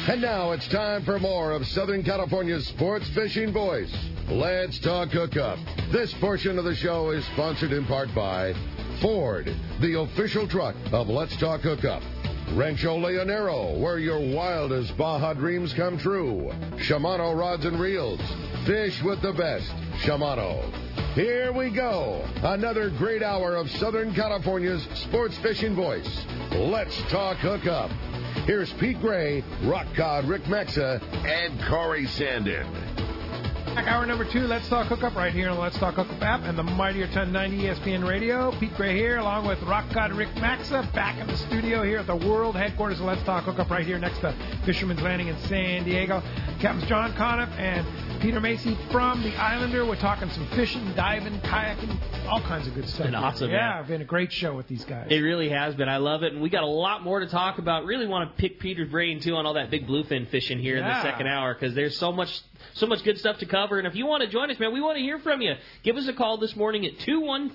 And now it's time for more of Southern California's sports fishing voice. Let's Talk Hookup. This portion of the show is sponsored in part by Ford, the official truck of Let's Talk Hookup. Rancho Leonero, where your wildest Baja dreams come true. Shimano Rods and Reels. Fish with the best. Shimano. Here we go. Another great hour of Southern California's sports fishing voice. Let's Talk Hookup. Here's Pete Gray, Rock Cod Rick Mexa, and Corey Sandin. Back hour number 2, Let's Talk Hookup, right here on the Let's Talk Hookup app and the Mightier 1090 ESPN Radio. Pete Gray here, along with Rock God Rick Maxa, back in the studio here at the world headquarters of Let's Talk Hookup, right here next to Fisherman's Landing in San Diego. Captains John Conniff and Peter Macy from the Islander. We're talking some fishing, diving, kayaking, all kinds of good stuff. It's been awesome, yeah. It's been a great show with these guys. It really has been. I love it. And we got a lot more to talk about. Really want to pick Peter's brain, too, on all that big bluefin fishing here in the second hour, because there's so much good stuff to cover. And if you want to join us, man, we want to hear from you. Give us a call this morning at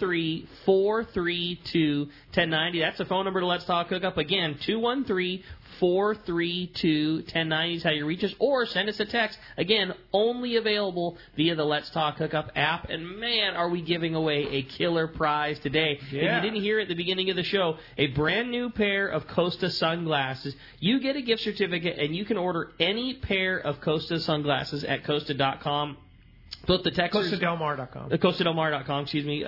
213-432-1090. That's the phone number to Let's Talk Hookup. Again, 213-432-1090 is how you reach us. Or send us a text. Again, only available via the Let's Talk Hookup app. And, man, are we giving away a killer prize today. Yeah. If you didn't hear it at the beginning of the show, a brand new pair of Costa sunglasses. You get a gift certificate, and you can order any pair of Costa sunglasses at Costa.com. Both the Texas... CostaDelMar.com. CostaDelMar.com, excuse me.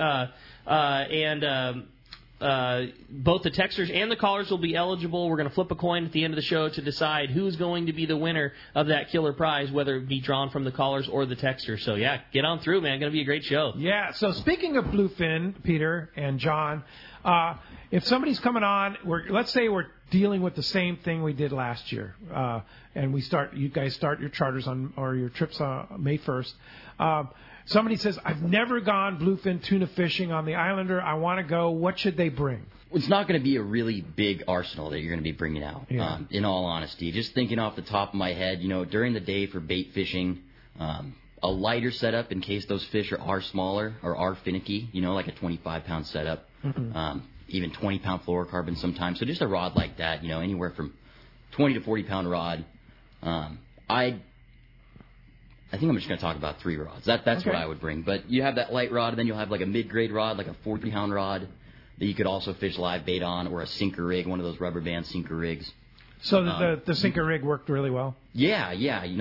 Both the texters and the callers will be eligible. We're going to flip a coin at the end of the show to decide who's going to be the winner of that killer prize, whether it be drawn from the callers or the texters. So, yeah, get on through, man. It's going to be a great show. Yeah, so speaking of bluefin, Peter and John, if somebody's coming on, let's say we're dealing with the same thing we did last year, and you guys start your charters or your trips on May 1st. Somebody says, I've never gone bluefin tuna fishing on the Islander. I want to go. What should they bring? It's not going to be a really big arsenal that you're going to be bringing out, in all honesty. Just thinking off the top of my head, during the day for bait fishing, a lighter setup in case those fish are smaller or are finicky, like a 25-pound setup, even 20-pound fluorocarbon sometimes. So just a rod like that, anywhere from 20 to 40-pound rod. I think I'm just going to talk about 3 rods. That's okay. What I would bring. But you have that light rod, and then you'll have like a mid-grade rod, like a 40-pound rod that you could also fish live bait on, or a sinker rig, one of those rubber band sinker rigs. So the sinker rig worked really well? Yeah.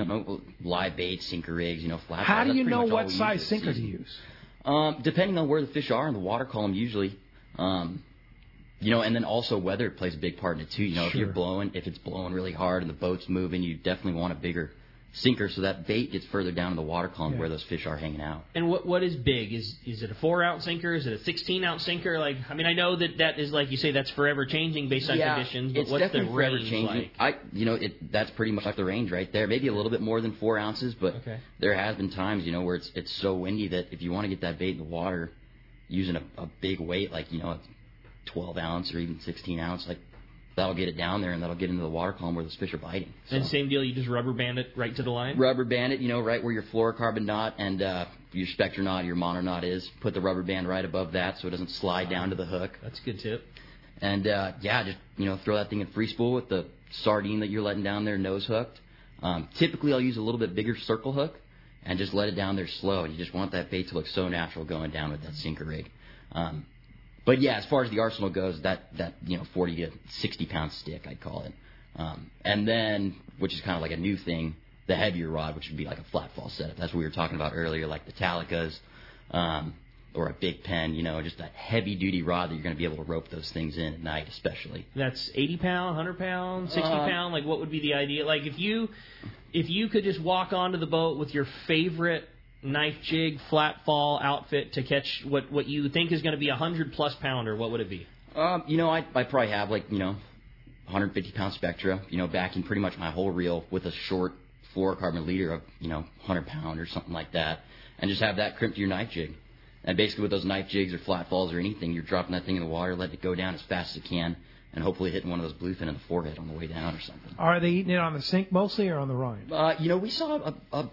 Live bait, sinker rigs, flat. How do you know what size sinker to use? Depending on where the fish are in the water column, usually. And then also weather plays a big part in it too. Sure. If it's blowing really hard and the boat's moving, you definitely want a bigger sinker so that bait gets further down in the water column where those fish are hanging out. And what is big? Is it a 4-ounce sinker? Is it a 16-ounce sinker? I know that is, like you say, that's forever changing based on conditions. But it's what's definitely the forever range changing. like? That's pretty much the range right there. Maybe a little bit more than 4 ounces, but there has been times, where it's so windy that if you want to get that bait in the water using a big weight, like, a 12-ounce or even 16-ounce, that'll get it down there, and that'll get into the water column where those fish are biting. So. And same deal, you just rubber band it right to the line? Rubber band it, right where your fluorocarbon knot and your spectra knot, your mono knot is. Put the rubber band right above that so it doesn't slide down to the hook. That's a good tip. And, just, throw that thing in free spool with the sardine that you're letting down there nose hooked. Typically, I'll use a little bit bigger circle hook and just let it down there slow. You just want that bait to look so natural going down with that sinker rig. But, as far as the arsenal goes, that 40 to 60-pound stick, I'd call it. And then, which is kind of like a new thing, the heavier rod, which would be like a flat fall setup. That's what we were talking about earlier, like the Talicas or a Big Pen, just that heavy-duty rod that you're going to be able to rope those things in at night especially. That's 80-pound, 100-pound, 60-pound? What would be the idea? If you could just walk onto the boat with your favorite knife jig, flat fall outfit to catch what you think is going to be 100-plus pounder, what would it be? I probably have 150-pound Spectra, backing pretty much my whole reel with a short fluorocarbon leader of 100-pound or something like that, and just have that crimped to your knife jig. And basically with those knife jigs or flat falls or anything, you're dropping that thing in the water, letting it go down as fast as it can, and hopefully hitting one of those bluefin in the forehead on the way down or something. Are they eating it on the sink mostly or on the rind? We saw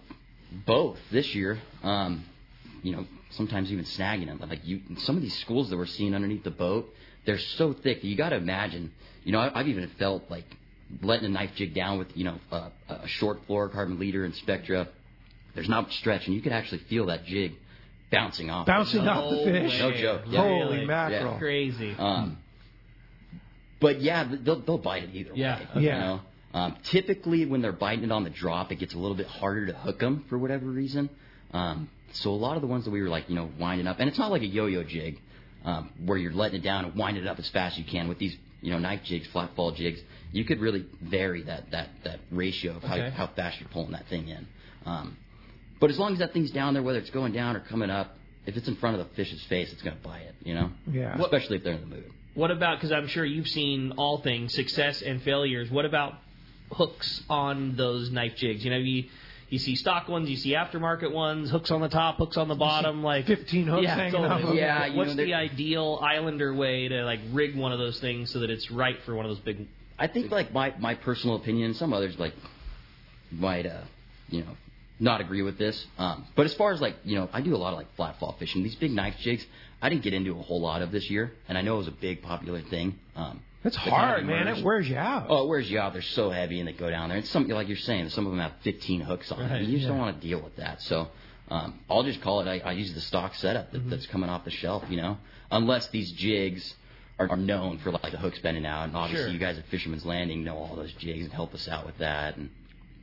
both this year, sometimes even snagging them. But some of these schools that we're seeing underneath the boat, they're so thick that you got to imagine. I've even felt letting a knife jig down with, a short fluorocarbon leader and Spectra, there's not much stretch, and you can actually feel that jig bouncing off. Bouncing off the fish. No joke. Yeah. Holy mackerel. Yeah. Crazy. But yeah, they'll bite it either way. Yeah. Typically, when they're biting it on the drop, it gets a little bit harder to hook them for whatever reason. So a lot of the ones that we were winding up, and it's not like a yo-yo jig where you're letting it down and winding it up as fast as you can. With these knife jigs, flat fall jigs, you could really vary that ratio of how fast you're pulling that thing in. But as long as that thing's down there, whether it's going down or coming up, if it's in front of the fish's face, it's going to bite it. Yeah. Especially if they're in the mood. What about, because I'm sure you've seen all things, success and failures, what about hooks on those knife jigs? You see stock ones, you see aftermarket ones, hooks on the top, hooks on the bottom, 15 hooks hanging off. Yeah, what's the ideal Islander way to rig one of those things so that it's right for one of those big? I think my personal opinion, some others might not agree with this. But as far as I do a lot of flat fall fishing. These big knife jigs, I didn't get into a whole lot of this year, and I know it was a big popular thing. It's hard, man. It wears you out. Oh, it wears you out. They're so heavy, and they go down there. And some, like you're saying, some of them have 15 hooks on them. You just don't want to deal with that. So I'll just call it. I use the stock setup that's coming off the shelf. Unless these jigs are known for the hooks bending out, and obviously you guys at Fisherman's Landing know all those jigs and help us out with that. And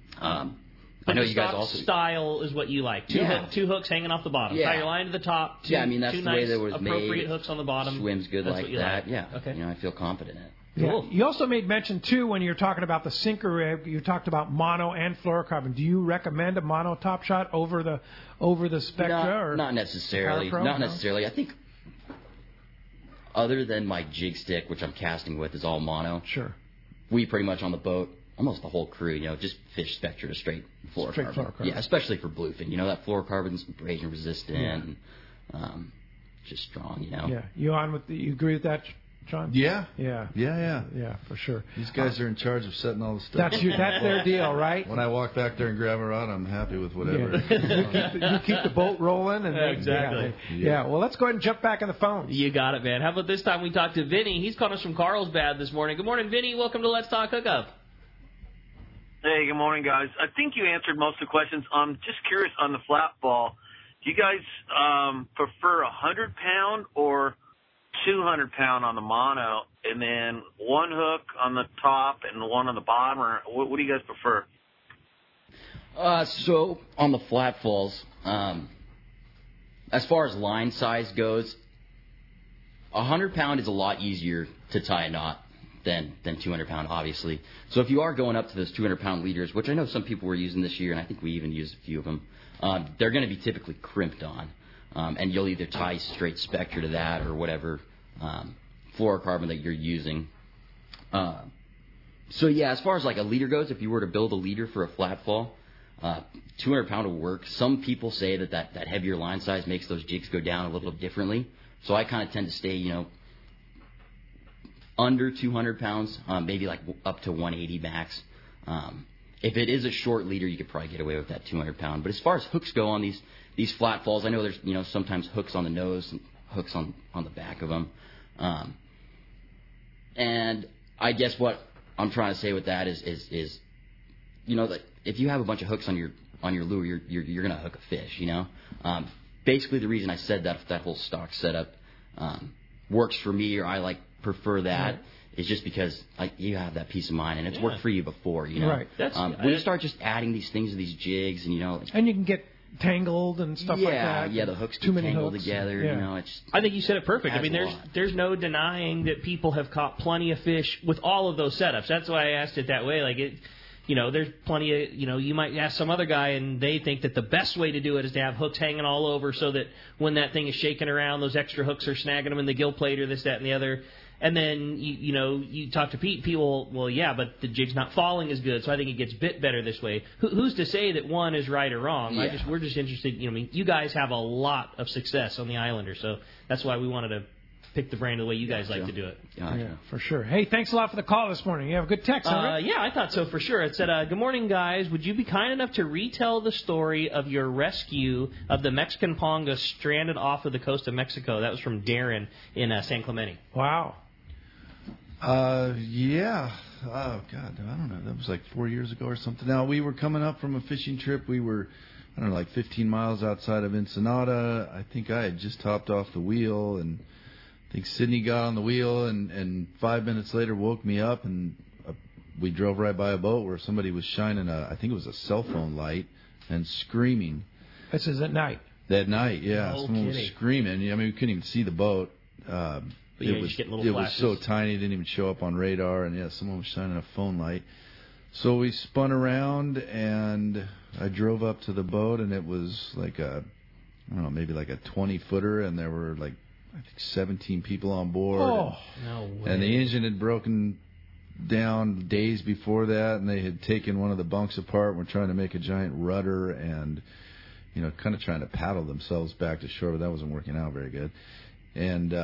I know you guys also style is what you like. Two hooks hanging off the bottom. Tie your line to the top. That's the way that it was made. Appropriate hooks on the bottom. Swims good that's like that. Yeah. Okay. I feel confident in it. Cool. You also made mention, too, when you're talking about the sinker rig, you talked about mono and fluorocarbon. Do you recommend a mono top shot over the Spectra? Not necessarily. Not necessarily. I think other than my jig stick, which I'm casting with, is all mono. Sure. We pretty much on the boat, almost the whole crew, just fish Spectra to straight fluorocarbon. Yeah, especially for bluefin. That fluorocarbon's abrasion resistant and just strong, Yeah. You agree with that, John? Yeah, for sure. These guys are in charge of setting all the stuff. That's their deal, right? When I walk back there and grab a rod, I'm happy with whatever. You keep the boat rolling. And exactly. Yeah. Well, let's go ahead and jump back in the phone. You got it, man. How about this time we talk to Vinny? He's calling us from Carlsbad this morning. Good morning, Vinny. Welcome to Let's Talk Hookup. Hey, good morning, guys. I think you answered most of the questions. I'm just curious on the flat ball. Do you guys prefer 100-pound or 200-pound on the mono, and then one hook on the top and one on the bottom, or what do you guys prefer? So on the flat falls, as far as line size goes, 100-pound is a lot easier to tie a knot than 200-pound, obviously. So if you are going up to those 200-pound leaders, which I know some people were using this year, and I think we even used a few of them, they're going to be typically crimped on. And you'll either tie straight Spectra to that or whatever fluorocarbon that you're using. So, as far as a leader goes, if you were to build a leader for a flat fall, 200-pound will work. Some people say that heavier line size makes those jigs go down a little differently. So I kind of tend to stay, under 200 pounds, maybe up to 180 max. If it is a short leader, you could probably get away with that 200-pound. But as far as hooks go on these flat falls, I know there's sometimes hooks on the nose and hooks on the back of them. And I guess what I'm trying to say with that is that if you have a bunch of hooks on your lure, you're gonna hook a fish. Basically the reason I said that whole stock setup works for me, or I prefer that. Is just because you have that peace of mind, and it's worked for you before, Right. When you start just adding these things to these jigs, and and you can get tangled and stuff like that. Yeah, the hooks too many tangled hooks together. Yeah. I think you said it perfect. I mean, adds there's no denying that people have caught plenty of fish with all of those setups. That's why I asked it that way. There's plenty of, you might ask some other guy and they think that the best way to do it is to have hooks hanging all over so that when that thing is shaking around, those extra hooks are snagging them in the gill plate or this, that, and the other. And then, you talk to people, well, yeah, but the jig's not falling as good, so I think it gets bit better this way. Who's to say that one is right or wrong? Yeah. We're just interested, you guys have a lot of success on the Islander, so that's why we wanted to pick the brand the way you guys like to do it. Yeah, for sure. Hey, thanks a lot for the call this morning. You have a good text, huh? Yeah, I thought so for sure. It said, good morning, guys. Would you be kind enough to retell the story of your rescue of the Mexican Ponga stranded off of the coast of Mexico? That was from Darren in San Clemente. Wow. Yeah. Oh, God, I don't know. That was like 4 years ago or something. Now, we were coming up from a fishing trip. We were, I don't know, like 15 miles outside of Ensenada. I think I had just hopped off the wheel, and I think Sydney got on the wheel, and 5 minutes later woke me up, and we drove right by a boat where somebody was shining I think it was a cell phone light, and screaming. This is at night? That night, yeah. No Someone was kidding. screaming. I mean, we couldn't even see the boat. It was so tiny, it didn't even show up on radar, and someone was shining a phone light. So we spun around, and I drove up to the boat, and it was like maybe like a 20-footer, and there were like, I think 17 people on board. Oh, no way. And the engine had broken down days before that, and they had taken one of the bunks apart and were trying to make a giant rudder and, kind of trying to paddle themselves back to shore, but that wasn't working out very good. And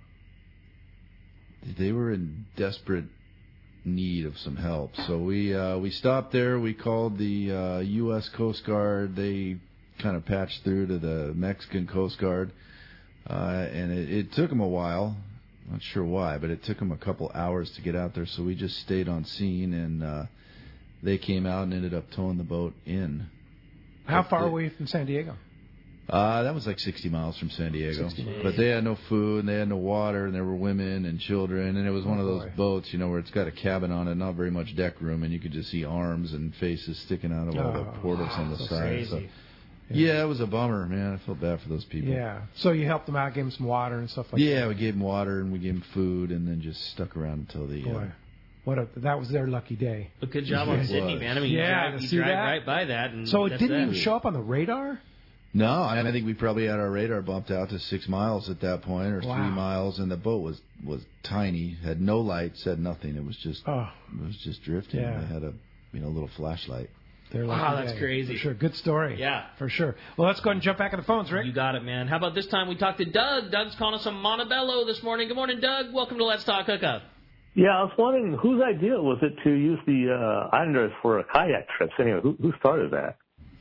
they were in desperate need of some help. So we stopped there. We called the U.S. Coast Guard. They kind of patched through to the Mexican Coast Guard. And it took them a while. Not sure why, but it took them a couple hours to get out there. So we just stayed on scene, and they came out and ended up towing the boat in. How far away from San Diego? That was like 60 miles from San Diego. But they had no food, and they had no water, and there were women and children, and it was one of those boats, where it's got a cabin on it, not very much deck room, and you could just see arms and faces sticking out of all the portals on the side. Crazy. So, yeah, it was a bummer, man. I felt bad for those people. Yeah. So you helped them out, gave them some water and stuff like that? Yeah, we gave them water, and we gave them food, and then just stuck around until the... that was their lucky day. But good job on Sydney, man. I mean, you drive right by that. And so it didn't even show up on the radar? No, I think we probably had our radar bumped out to 6 miles at that point, or 3 miles, and the boat was tiny, had no lights, had nothing. It was just drifting. Yeah. They had a little flashlight. Wow, that's crazy. For sure. Good story. Yeah. For sure. Well, let's go ahead and jump back on the phones, Rick. You got it, man. How about this time we talked to Doug? Doug's calling us from Montebello this morning. Good morning, Doug. Welcome to Let's Talk Hookup. Yeah, I was wondering whose idea was it to use the Islanders for kayak trips? Anyway, who started that?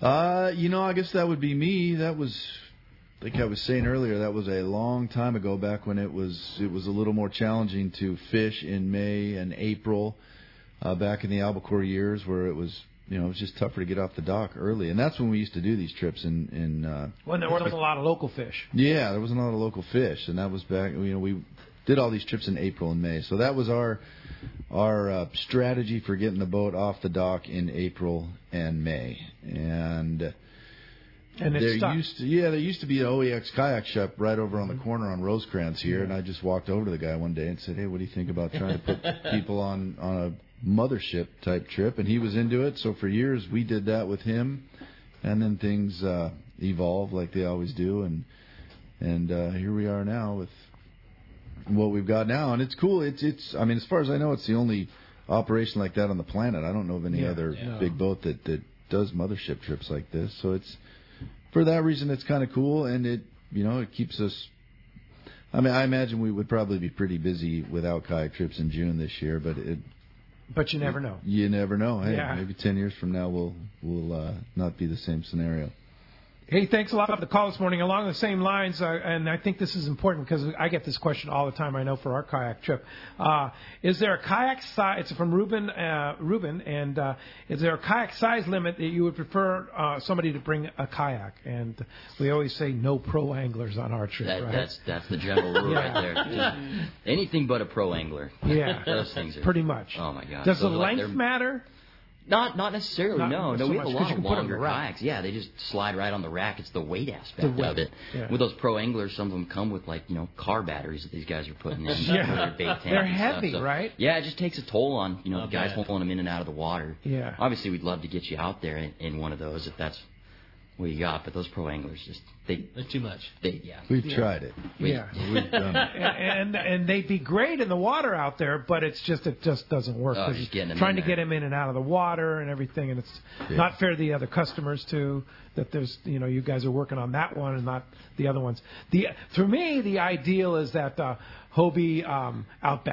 I guess that would be me. That was, like I was saying earlier, that was a long time ago, back when it was a little more challenging to fish in May and April, back in the albacore years, where it was, it was just tougher to get off the dock early. And that's when we used to do these trips in when there wasn't a lot of local fish. Yeah, there wasn't a lot of local fish, and that was back, we did all these trips in April and May. So that was our strategy for getting the boat off the dock in April and May. And there used to be an OEX kayak shop right over on the corner on Rosecrans here, and I just walked over to the guy one day and said, "Hey, what do you think about trying to put people on a mothership type trip?" And he was into it. So for years we did that with him, and then things evolved like they always do, and here we are now with what we've got now, and it's cool. It's I mean, as far as I know, it's the only operation like that on the planet. I don't know of any other big boat that does mothership trips like this. So it's, for that reason, it's kind of cool, and it keeps us. I mean, I imagine we would probably be pretty busy without kayak trips in June this year, but you never know. You never know. Hey, maybe 10 years from now we'll not be the same scenario. Hey, thanks a lot for the call this morning. Along the same lines, and I think this is important because I get this question all the time, I know, for our kayak trip. Is there a kayak size? It's from Ruben, and is there a kayak size limit that you would prefer somebody to bring a kayak? And we always say no pro anglers on our trip, right? That's the general rule right there. Just anything but a pro angler. Yeah. Those things are... Pretty much. Oh, my God. Does the length matter? Not necessarily, no. So We have a lot of longer rack. kayaks. Yeah, they just slide right on the rack. It's the weight aspect of it. Yeah. With those pro anglers, some of them come with, car batteries that these guys are putting in. Yeah. Their bait tank They're and heavy, stuff. So, right? yeah, it just takes a toll on, the guys pulling them in and out of the water. Yeah. Obviously, we'd love to get you out there in one of those if that's what you got, but those pro anglers they're too much. We've tried it. We've done it. And they'd be great in the water out there, but it just doesn't work. Just getting them trying in to get them in and out of the water and everything, and it's not fair to the other customers too. That there's you guys are working on that one and not the other ones. For me, the ideal is that Hobie Outback.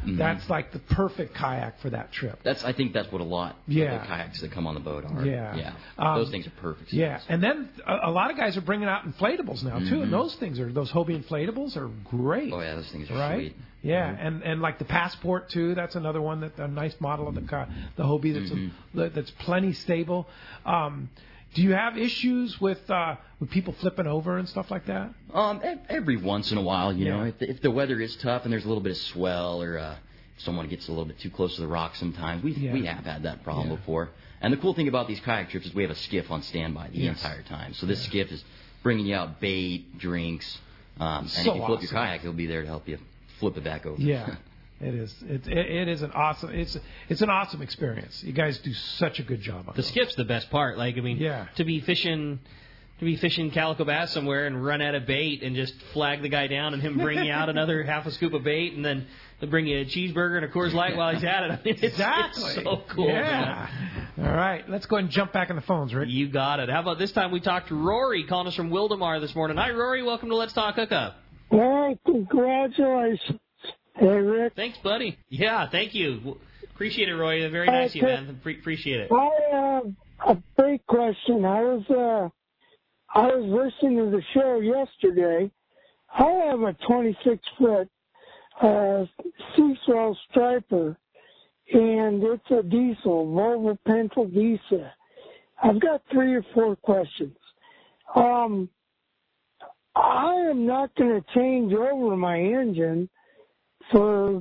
that's like the perfect kayak for that trip. I think that's what a lot of the kayaks that come on the boat are. Yeah. Those things are perfect. Yeah, and then a lot of guys are bringing out inflatables now too, and those Hobie inflatables are great. Oh yeah, those things are sweet. Yeah, and like the Passport too. That's another one a nice model of the Hobie that's plenty stable. Do you have issues with people flipping over and stuff like that? Every once in a while, you know, if the weather is tough and there's a little bit of swell or someone gets a little bit too close to the rock sometimes, we have had that problem before. And the cool thing about these kayak trips is we have a skiff on standby the entire time. So this skiff is bringing you out bait, drinks, and if you flip your kayak, he'll be there to help you flip it back over. Yeah. It is. It is an awesome. It's an awesome experience. You guys do such a good job on the skiff's the best part. Like to be fishing calico bass somewhere and run out of bait and just flag the guy down and him bring you out another half a scoop of bait and then they'll bring you a cheeseburger and a Coors Light while he's at it. I mean, it's so cool. Yeah. Man. All right, let's go ahead and jump back in the phones, Rick. You got it. How about this time we talked to Rory calling us from Wildemar this morning. Hi, Rory. Welcome to Let's Talk Hookup. Well, congratulations. Hey, Rick. Thanks, buddy. Yeah, thank you. Appreciate it, Roy. Very nice of you, man. Appreciate it. I have a big question. I was listening to the show yesterday. I have a 26-foot Seaswell Striper, and it's a diesel, Volvo Pentel diesel. I've got 3 or 4 questions. I am not going to change over my engine for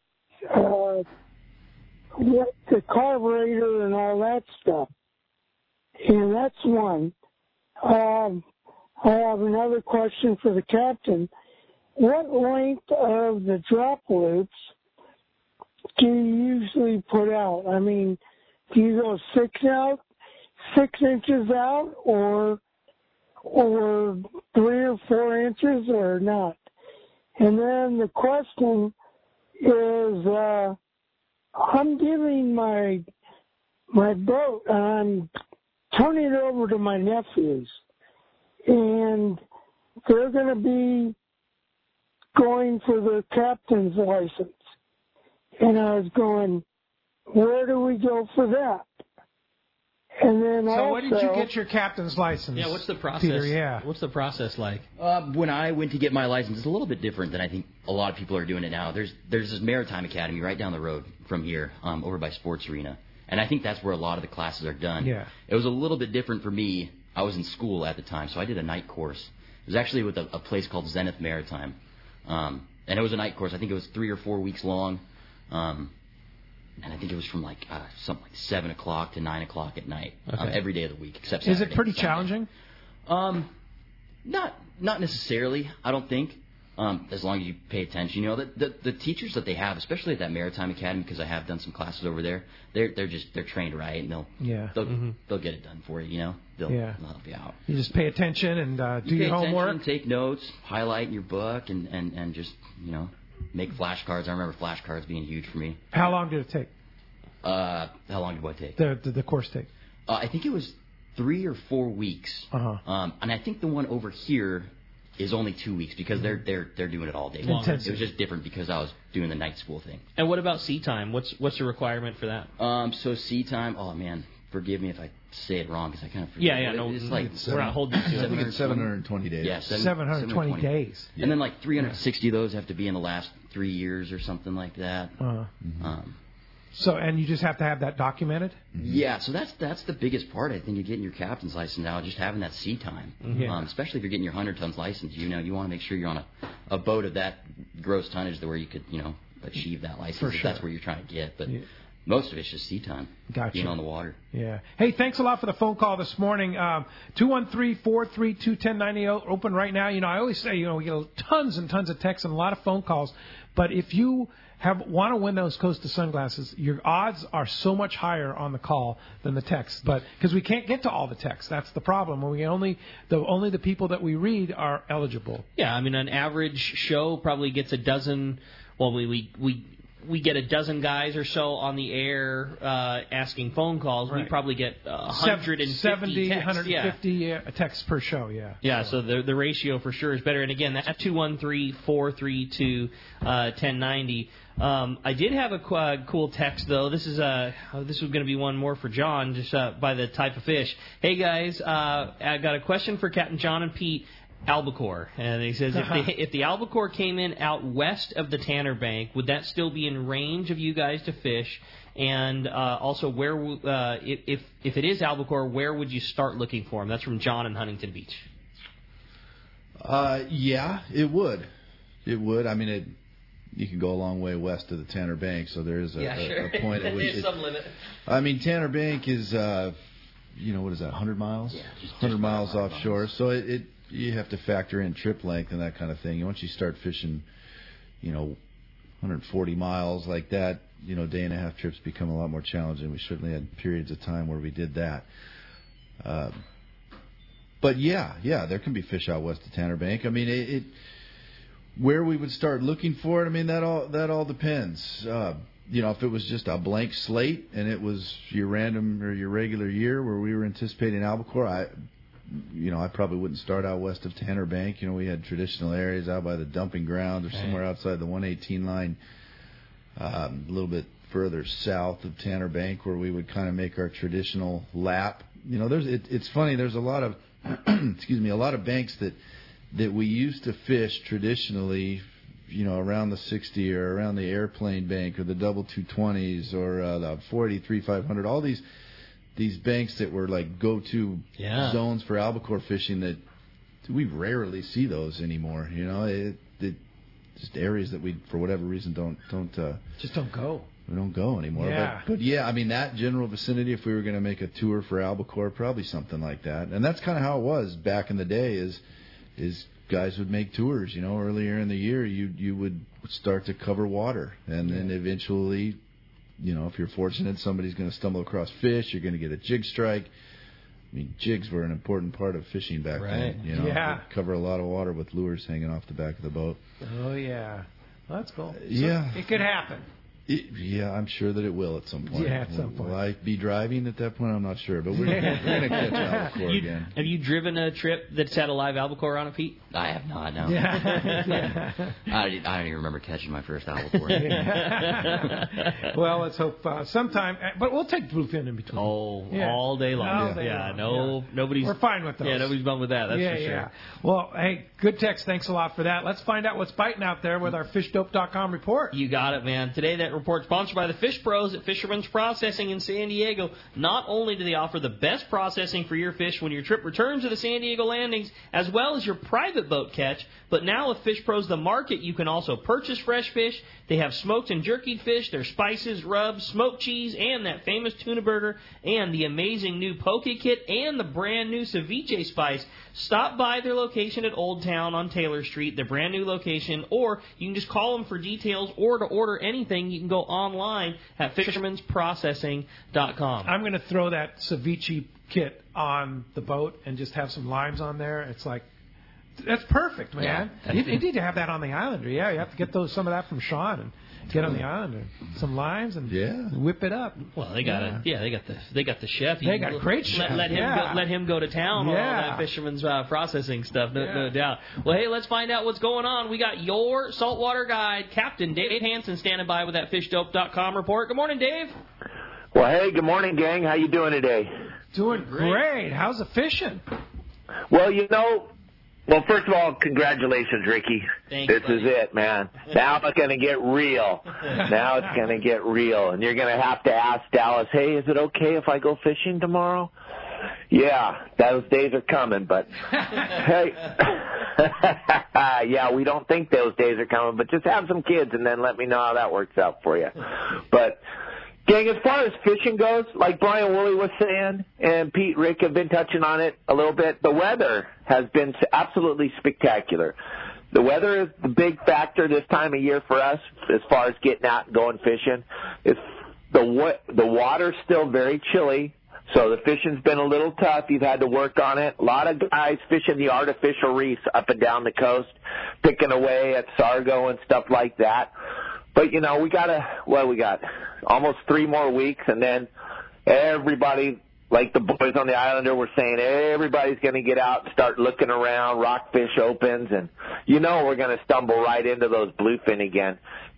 the carburetor and all that stuff. And that's one. I have another question for the captain. What length of the drop loops do you usually put out? I mean, do you go 6 inches out, or 3 or 4 inches, or not? And then the question is, I'm giving my boat, I'm turning it over to my nephews, and they're going to be going for their captain's license. And I was going, where do we go for that? And then so when did you get your captain's license? Yeah, what's the process? Peter, yeah. What's the process like? When I went to get my license, it's a little bit different than I think a lot of people are doing it now. There's this Maritime Academy right down the road from here, over by Sports Arena. And I think that's where a lot of the classes are done. Yeah. It was a little bit different for me. I was in school at the time, so I did a night course. It was actually with a place called Zenith Maritime. And it was a night course. I think it was 3 or 4 weeks long. And I think it was from something like 7 o'clock to 9 o'clock at night, every day of the week except Saturday. Is it pretty challenging? Not necessarily, I don't think. As long as you pay attention, you know, the teachers that they have, especially at that Maritime Academy, because I have done some classes over there, they're trained right, and they'll get it done for you, you know. They'll help you out. You just pay attention and do your homework. Take notes, highlight in your book, and just, you know, make flashcards. I remember flashcards being huge for me. How long did it take? How long did what take? The course take? I think it was 3 or 4 weeks. And I think the one over here is only 2 weeks because they're doing it all day long. It was just different because I was doing the night school thing. And what about sea time? What's the requirement for that? So sea time, oh man, forgive me if I say it wrong because I kind of forget. Yeah, no, it's like we're not holding you to it. I think it's 720 days. Yeah, 720 days. And then like 360 of those have to be in the last 3 years or something like that. So, and you just have to have that documented? Yeah, so that's the biggest part, I think, of getting your captain's license now, just having that sea time. Especially if you're getting your 100 tons license, you know, you want to make sure you're on a boat of that gross tonnage where you could, you know, achieve that license if that's where you're trying to get. But most of it's just sea time, being on the water. Yeah. Hey, thanks a lot for the phone call this morning. 213-432-1090 open right now. You know, I always say, you know, we get tons and tons of texts and a lot of phone calls. But if you want to win those Costa sunglasses, your odds are so much higher on the call than the text. But because we can't get to all the texts, that's the problem. We only the people that we read are eligible. Yeah, I mean, an average show probably gets a dozen. Well, we we get a dozen guys or so on the air asking phone calls, we probably get 170 texts. 150 texts per show, Yeah, so the ratio for sure is better. And again, that's 213-432-1090. I did have a cool text, though. This was going to be one more for John, just by the type of fish. Hey, guys, I got a question for Captain John and Pete. Albacore, and he says if the albacore came in out west of the Tanner Bank, would that still be in range of you guys to fish? And also, where if it is albacore, where would you start looking for them? That's from John in Huntington Beach. Yeah, it would. It would. I mean, you can go a long way west of the Tanner Bank, so there is a point at which there's some limit. I mean, Tanner Bank is what is that? 100 miles? Yeah, 100 miles offshore. So you have to factor in trip length and that kind of thing. Once you start fishing, 140 miles like that, day and a half trips become a lot more challenging. We certainly had periods of time where we did that. But yeah, there can be fish out west of Tanner Bank. I mean, where we would start looking for it, I mean, that all depends. If it was just a blank slate and it was your random or your regular year where we were anticipating albacore, I probably wouldn't start out west of Tanner Bank. We had traditional areas out by the dumping grounds or somewhere outside the 118 line, a little bit further south of Tanner Bank where we would kind of make our traditional lap. It's funny. There's a lot of, a lot of banks that we used to fish traditionally, around the 60 or around the airplane bank or the double 220s or the 483 500. All these banks that were like go-to zones for albacore fishing that we rarely see those anymore. Just areas that we, for whatever reason, don't go. We don't go anymore. Yeah. But yeah, I mean, that general vicinity, if we were going to make a tour for albacore, probably something like that. And that's kind of how it was back in the day is guys would make tours. Earlier in the year, you would start to cover water. And then eventually, if you're fortunate, somebody's going to stumble across fish. You're going to get a jig strike. I mean, jigs were an important part of fishing back then. Cover a lot of water with lures hanging off the back of the boat. Oh, yeah. Well, that's cool. So yeah. It could happen. I'm sure that it will at some point. Yeah, at some point. Will I be driving at that point? I'm not sure, but we're going to catch albacore again. Have you driven a trip that's had a live albacore on it, Pete? I have not, no. Yeah. I don't even remember catching my first albacore. Well, let's hope sometime. But we'll take bluefin in between. All day long. Nobody's. We're fine with those. Yeah, nobody's bummed with that. That's for sure. Yeah. Well, hey, good text. Thanks a lot for that. Let's find out what's biting out there with our fishdope.com report. You got it, man. Today, that report sponsored by the Fish Pros at Fisherman's Processing in San Diego. Not only do they offer the best processing for your fish when your trip returns to the San Diego landings, as well as your private boat catch, but now with Fish Pros The Market, you can also purchase fresh fish. They have smoked and jerkied fish, their spices, rubs, smoked cheese, and that famous tuna burger, and the amazing new poke kit, and the brand new ceviche spice. Stop by their location at Old Town on Taylor Street, their brand new location, or you can just call them for details, or to order anything, you can go online at fishermansprocessing.com. I'm going to throw that ceviche kit on the boat and just have some limes on there. It's like, that's perfect, man. Yeah. You need to have that on the Islander. Yeah, you have to get some of that from Sean and get on the Islander. Some limes and whip it up. Well, they got they got the chef. They got a great chef. Let him go to town on all that fisherman's processing stuff. No doubt. Well, hey, let's find out what's going on. We got your saltwater guide, Captain Dave Hansen, standing by with that fishdope.com report. Good morning, Dave. Well, hey, good morning, gang. How you doing today? Doing great. How's the fishing? Well, well, first of all, congratulations, Ricky. Thanks, this is it, man. Now it's going to get real. Now it's going to get real. And you're going to have to ask Dallas, hey, is it okay if I go fishing tomorrow? Yeah, those days are coming, but hey, yeah, we don't think those days are coming, but just have some kids and then let me know how that works out for you. But gang, as far as fishing goes, like Brian Woolley was saying, and Pete, Rick have been touching on it a little bit, the weather has been absolutely spectacular. The weather is the big factor this time of year for us as far as getting out and going fishing. The water's still very chilly, so the fishing's been a little tough. You've had to work on it. A lot of guys fishing the artificial reefs up and down the coast, picking away at sargo and stuff like that. But, we got almost 3 more weeks, and then everybody, like the boys on the Islander were saying, everybody's going to get out and start looking around. Rockfish opens, and we're going to stumble right into those bluefin again.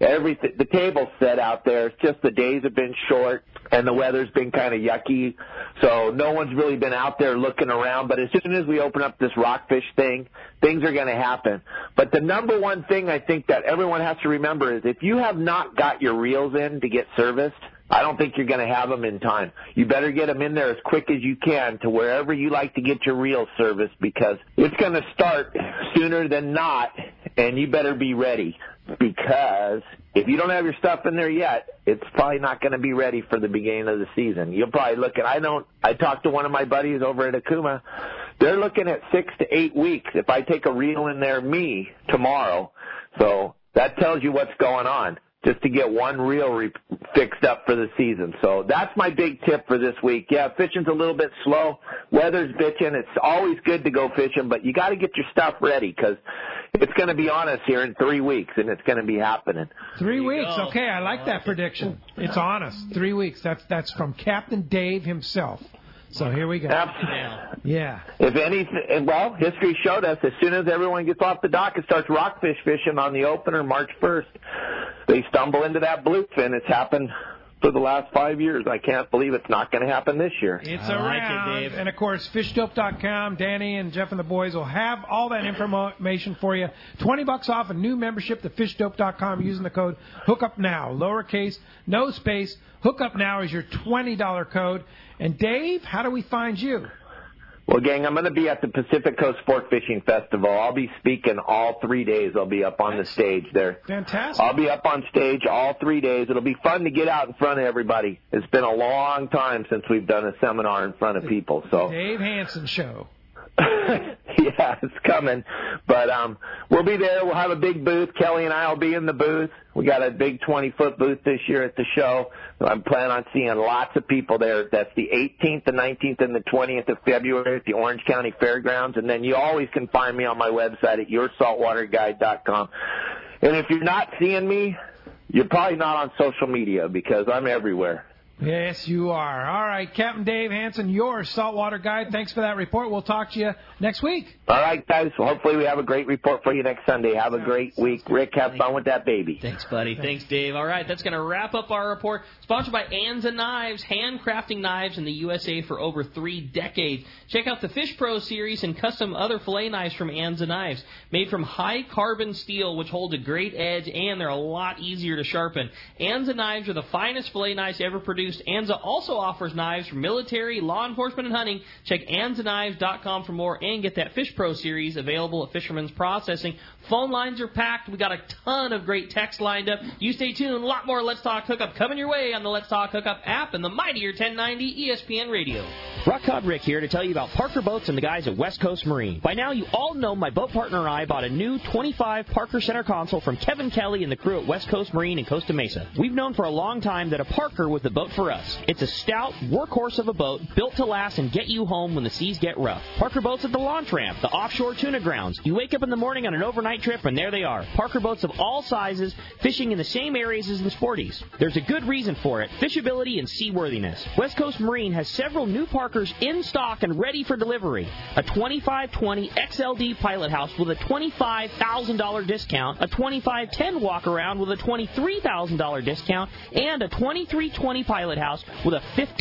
The table's set out there. It's just the days have been short, and the weather's been kind of yucky, so no one's really been out there looking around. But as soon as we open up this rockfish thing, things are going to happen. But the number one thing I think that everyone has to remember is if you have not got your reels in to get serviced, I don't think you're going to have them in time. You better get them in there as quick as you can to wherever you like to get your reels serviced, because it's going to start sooner than not, and you better be ready. Because if you don't have your stuff in there yet, it's probably not going to be ready for the beginning of the season. You'll probably look at, I talked to one of my buddies over at Akuma. They're looking at 6 to 8 weeks if I take a reel in there tomorrow. So that tells you what's going on, just to get one reel fixed up for the season. So that's my big tip for this week. Yeah, fishing's a little bit slow. Weather's bitching. It's always good to go fishing, but you got to get your stuff ready, because it's going to be on us here in 3 weeks, and it's going to be happening. 3 weeks. Okay, I like that prediction. It's on us. 3 weeks. That's from Captain Dave himself. So here we go. Yeah. If anything, well, history showed us as soon as everyone gets off the dock and starts rockfish fishing on the opener March 1st, they stumble into that bluefin. It's happened for the last 5 years. I can't believe it's not going to happen this year. It's around. Like it, Dave. And, of course, fishdope.com, Danny and Jeff and the boys will have all that information for you. $20 off a new membership to fishdope.com using the code HookUpNow. Lowercase, no space. HookUpNow is your $20 code. And, Dave, how do we find you? Well, gang, I'm going to be at the Pacific Coast Sport Fishing Festival. I'll be speaking all 3 days. I'll be up on the stage there. Fantastic. I'll be up on stage all 3 days. It'll be fun to get out in front of everybody. It's been a long time since we've done a seminar in front of people. So Dave Hansen Show. Yeah, it's coming. But we'll be there. We'll have a big booth. Kelly and I will be in the booth. We got a big 20-foot booth this year at the show. I'm planning on seeing lots of people there. That's the 18th, the 19th, and the 20th of February at the Orange County Fairgrounds. And then you always can find me on my website at yoursaltwaterguide.com. And if you're not seeing me, you're probably not on social media, because I'm everywhere. Yes, you are. All right, Captain Dave Hansen, your saltwater guide. Thanks for that report. We'll talk to you next week. All right, guys. Well, hopefully we have a great report for you next Sunday. Have a great week. Rick, have fun with that baby. Thanks, buddy. Thanks, Dave. All right, that's going to wrap up our report. Sponsored by Anza Knives, handcrafting knives in the USA for over 3 decades. Check out the Fish Pro series and custom other fillet knives from Anza Knives. Made from high-carbon steel, which holds a great edge, and they're a lot easier to sharpen. Anza Knives are the finest fillet knives ever produced. Anza also offers knives for military, law enforcement, and hunting. Check AnzaKnives.com for more and get that Fish Pro series available at Fisherman's Processing. Phone lines are packed. We got a ton of great texts lined up. You stay tuned. A lot more Let's Talk Hookup coming your way on the Let's Talk Hookup app and the mightier 1090 ESPN Radio. Rock Cod Rick here to tell you about Parker Boats and the guys at West Coast Marine. By now, you all know my boat partner and I bought a new 25 Parker Center console from Kevin Kelly and the crew at West Coast Marine in Costa Mesa. We've known for a long time that a Parker was the boat for us. It's a stout workhorse of a boat built to last and get you home when the seas get rough. Parker Boats at the launch ramp, the offshore tuna grounds. You wake up in the morning on an overnight trip and there they are. Parker Boats of all sizes, fishing in the same areas as the Sporties. There's a good reason for it, fishability and seaworthiness. West Coast Marine has several new Parkers in stock and ready for delivery. A 2520 XLD Pilot House with a $25,000 discount, a 2510 Walk-Around with a $23,000 discount, and a 2320 Pilot House with a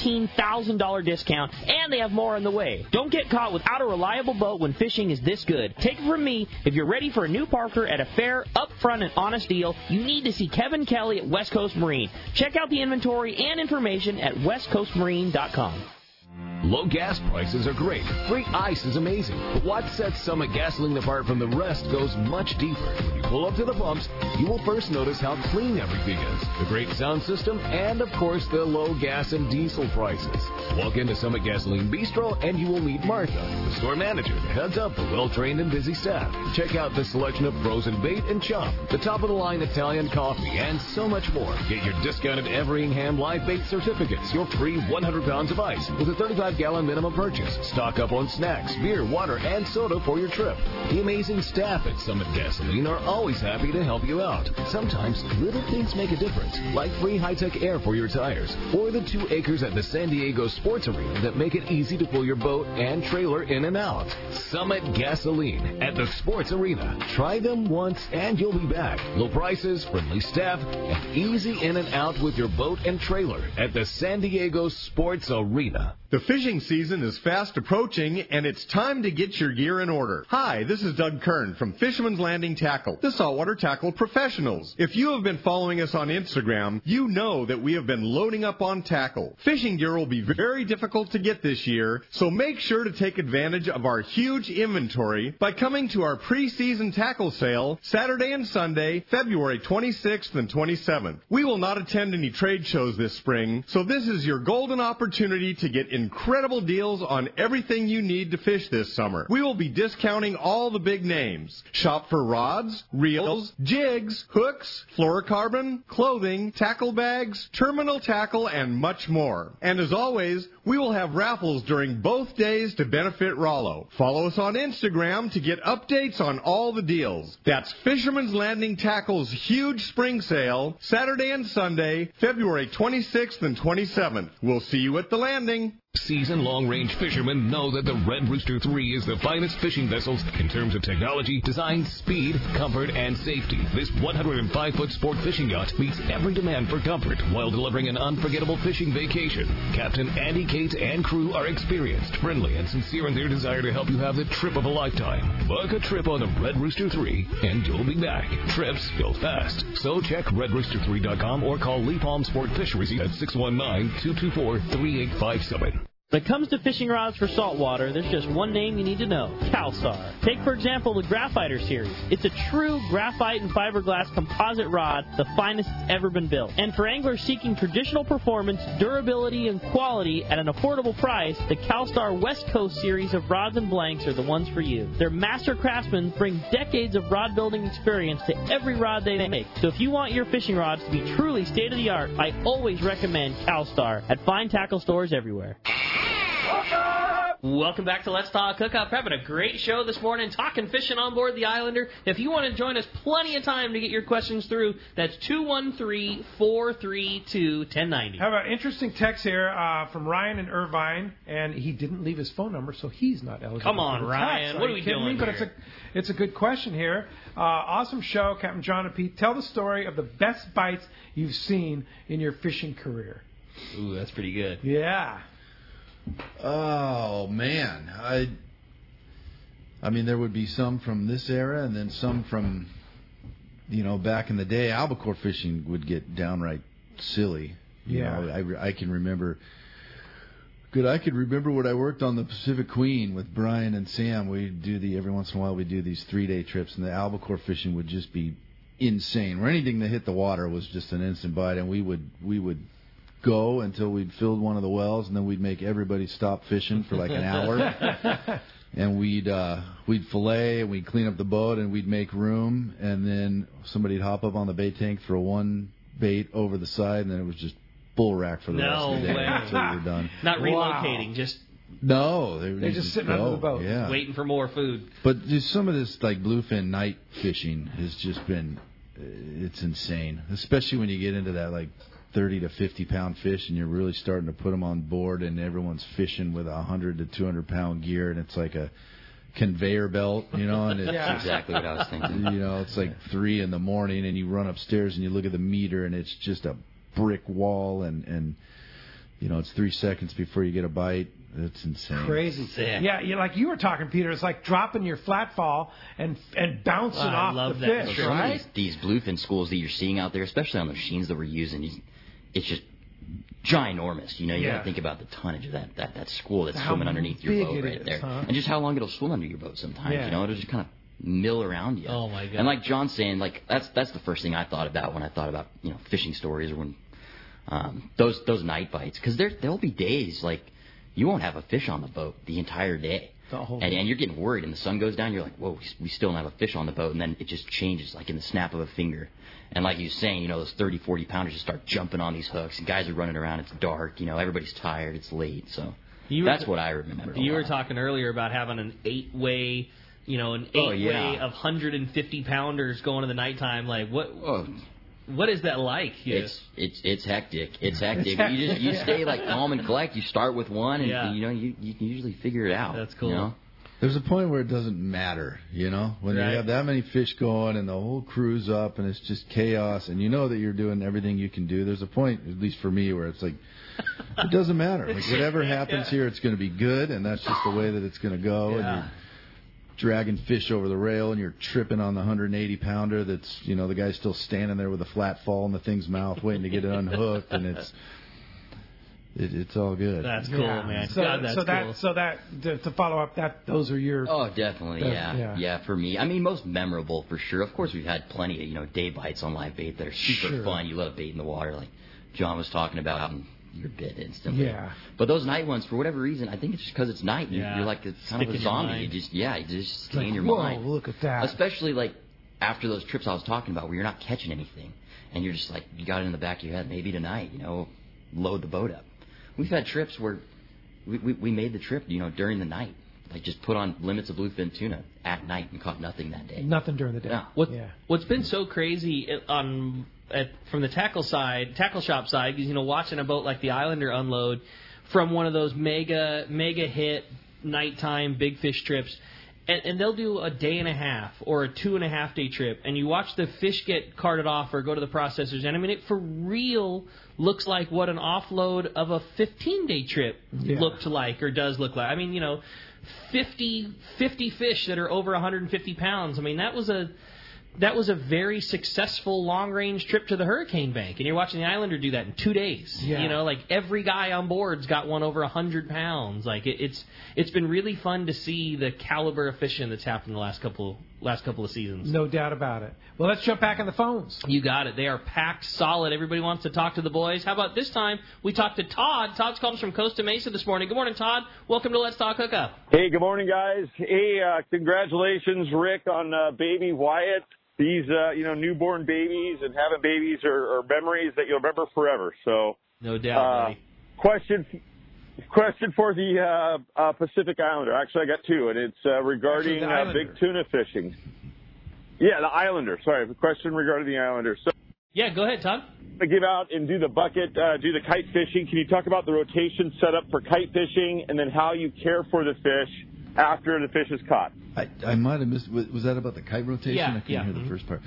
$15,000 discount, and they have more on the way. Don't get caught without a reliable boat when fishing is this good. Take it from me, if you're ready for a new Parker at a fair, upfront, and honest deal, you need to see Kevin Kelly at West Coast Marine. Check out the inventory and information at westcoastmarine.com. Low gas prices are great. Great ice is amazing. But what sets Summit Gasoline apart from the rest goes much deeper. When you pull up to the pumps, you will first notice how clean everything is. The great sound system, and of course, the low gas and diesel prices. Walk into Summit Gasoline Bistro and you will meet Martha, the store manager, that heads up the well-trained and busy staff. Check out the selection of frozen bait and chop, the top-of-the-line Italian coffee, and so much more. Get your discounted Everingham live bait certificates, your free 100 pounds of ice with a $35 5-gallon minimum purchase. Stock up on snacks, beer, water, and soda for your trip. The amazing staff at Summit Gasoline are always happy to help you out. Sometimes little things make a difference, like free high-tech air for your tires, or the 2 acres at the San Diego Sports Arena that make it easy to pull your boat and trailer in and out. Summit Gasoline at the Sports Arena. Try them once and you'll be back. Low prices, friendly staff, and easy in and out with your boat and trailer at the San Diego Sports Arena. The fishing season is fast approaching, and it's time to get your gear in order. Hi, this is Doug Kern from Fisherman's Landing Tackle, the saltwater tackle professionals. If you have been following us on Instagram, you know that we have been loading up on tackle. Fishing gear will be very difficult to get this year, so make sure to take advantage of our huge inventory by coming to our pre-season tackle sale Saturday and Sunday, February 26th and 27th. We will not attend any trade shows this spring, so this is your golden opportunity to get incredible deals on everything you need to fish this summer. We will be discounting all the big names. Shop for rods, reels, jigs, hooks, fluorocarbon, clothing, tackle bags, terminal tackle, and much more. And as always, we will have raffles during both days to benefit Rollo. Follow us on Instagram to get updates on all the deals. That's Fisherman's Landing Tackle's huge spring sale, Saturday and Sunday, February 26th and 27th. We'll see you at the landing. Seasoned long-range fishermen know that the Red Rooster 3 is the finest fishing vessels in terms of technology, design, speed, comfort, and safety. This 105-foot sport fishing yacht meets every demand for comfort while delivering an unforgettable fishing vacation. Captain Andy Cates and crew are experienced, friendly, and sincere in their desire to help you have the trip of a lifetime. Book a trip on the Red Rooster 3, and you'll be back. Trips go fast. So check redrooster3.com or call Lee Palm Sport Fisheries at 619-224-3857. When it comes to fishing rods for saltwater, there's just one name you need to know, Calstar. Take, for example, the Graphiter series. It's a true graphite and fiberglass composite rod, the finest it's ever been built. And for anglers seeking traditional performance, durability, and quality at an affordable price, the Calstar West Coast series of rods and blanks are the ones for you. Their master craftsmen bring decades of rod building experience to every rod they make. So if you want your fishing rods to be truly state-of-the-art, I always recommend Calstar at fine tackle stores everywhere. Welcome back to Let's Talk Hookup. Having a great show this morning, talking fishing on board the Islander. If you want to join us, plenty of time to get your questions through. That's 213-432-1090. Have an interesting text here from Ryan in Irvine, and he didn't leave his phone number, so he's not eligible. Come on, Ryan. What are we doing But here? it's a good question here. Awesome show, Captain John and Pete. Tell the story of the best bites you've seen in your fishing career. Ooh, that's pretty good. Yeah. Oh, man. I mean, there would be some from this era and then some from, back in the day. Albacore fishing would get downright silly. You know, I can remember... I could remember when I worked on the Pacific Queen with Brian and Sam. Every once in a while we'd do these 3-day trips, and the albacore fishing would just be insane. Where anything that hit the water was just an instant bite, and we would go until we'd filled one of the wells, and then we'd make everybody stop fishing for like an hour. And we'd fillet, and we'd clean up the boat, and we'd make room, and then somebody'd hop up on the bait tank, throw one bait over the side, and then it was just bull rack for the rest of the day until we were done. Not relocating, just... No, they're just sitting under the boat, waiting for more food. But just some of this like bluefin night fishing has just been, it's insane, especially when you get into that like 30 to 50 pound fish, and you're really starting to put them on board, and everyone's fishing with 100 to 200 pound gear, and it's like a conveyor belt, and it's That's exactly what I was thinking. It's like 3 a.m, and you run upstairs and you look at the meter, and it's just a brick wall, and it's 3 seconds before you get a bite. It's insane. Crazy. Yeah, like you were talking, Peter. It's like dropping your flat fall and bouncing off the fish, right? These bluefin schools that you're seeing out there, especially on the machines that we're using, it's just ginormous. You got to think about the tonnage of that school that's swimming underneath your boat right there, and just how long it'll swim under your boat sometimes. It'll just kind of mill around you. Oh my God! And like John's saying, like that's the first thing I thought about when I thought about fishing stories, or when those night bites, because there'll be days like you won't have a fish on the boat the entire day. And you're getting worried, and the sun goes down, you're like, whoa, we still don't have a fish on the boat, and then it just changes like in the snap of a finger. And like you were saying, those 30, 40 pounders just start jumping on these hooks, and guys are running around, it's dark, everybody's tired, it's late, so... That's what I remember. You were talking earlier about having an 8-way, an 8-way of 150-pounders going in the nighttime. Like, what is that like? It's hectic. It's hectic. You stay like calm and collect. You start with one, and you usually figure it out. That's cool. You know? There's a point where it doesn't matter, when you have that many fish going and the whole crew's up and it's just chaos and you know that you're doing everything you can do. There's a point, at least for me, where it's like, it doesn't matter. Like, whatever happens here, it's going to be good, and that's just the way that it's going to go. Yeah. And you're dragging fish over the rail and you're tripping on the 180-pounder that's, the guy's still standing there with a flat fall in the thing's mouth waiting to get it unhooked, and it's all good. That's cool, man. To follow up, those are your... Oh, definitely, yeah. For me, I mean, most memorable for sure. Of course, we've had plenty of day bites on live bait that are super fun. You let a bait in the water, like John was talking about, and you're bit instantly. Yeah. But those night ones, for whatever reason, I think it's just because it's night. You're like kind of a zombie. You just stay in your mind. Whoa, look at that. Especially like after those trips I was talking about, where you're not catching anything, and you're just like, you got it in the back of your head, maybe tonight, load the boat up. We've had trips where we made the trip, during the night. Like, just put on limits of bluefin tuna at night and caught nothing that day. Nothing during the day. No. What's been so crazy from the tackle shop side, is, watching a boat like the Islander unload from one of those mega hit nighttime big fish trips, and they'll do a day and a half or a 2.5 day trip, and you watch the fish get carted off or go to the processors, and I mean, it for real looks like what an offload of a 15-day trip looked like or does look like. I mean, 50 fish that are over 150 pounds. I mean, that was a very successful long-range trip to the Hurricane Bank, and you're watching the Islander do that in 2 days. Yeah. Like every guy on board's got one over 100 pounds. Like it's been really fun to see the caliber of fishing that's happened the last couple of seasons. No doubt about it. Well, let's jump back on the phones. You got it. They are packed solid. Everybody wants to talk to the boys. How about this time we talk to Todd? Todd's calling us from Costa Mesa this morning. Good morning, Todd. Welcome to Let's Talk Hookup. Hey, good morning, guys. Hey, congratulations, Rick, on baby Wyatt. These, newborn babies and having babies are memories that you'll remember forever. So, no doubt, buddy. Question for the Pacific Islander. Actually, I got two, and it's regarding big tuna fishing. Yeah, the Islander. Sorry, a question regarding the Islander. So, yeah, go ahead, Todd. To give out and do the bucket, do the kite fishing. Can you talk about the rotation setup for kite fishing, and then how you care for the fish after the fish is caught? I might have missed. Was that about the kite rotation? Yeah, I couldn't hear the first part.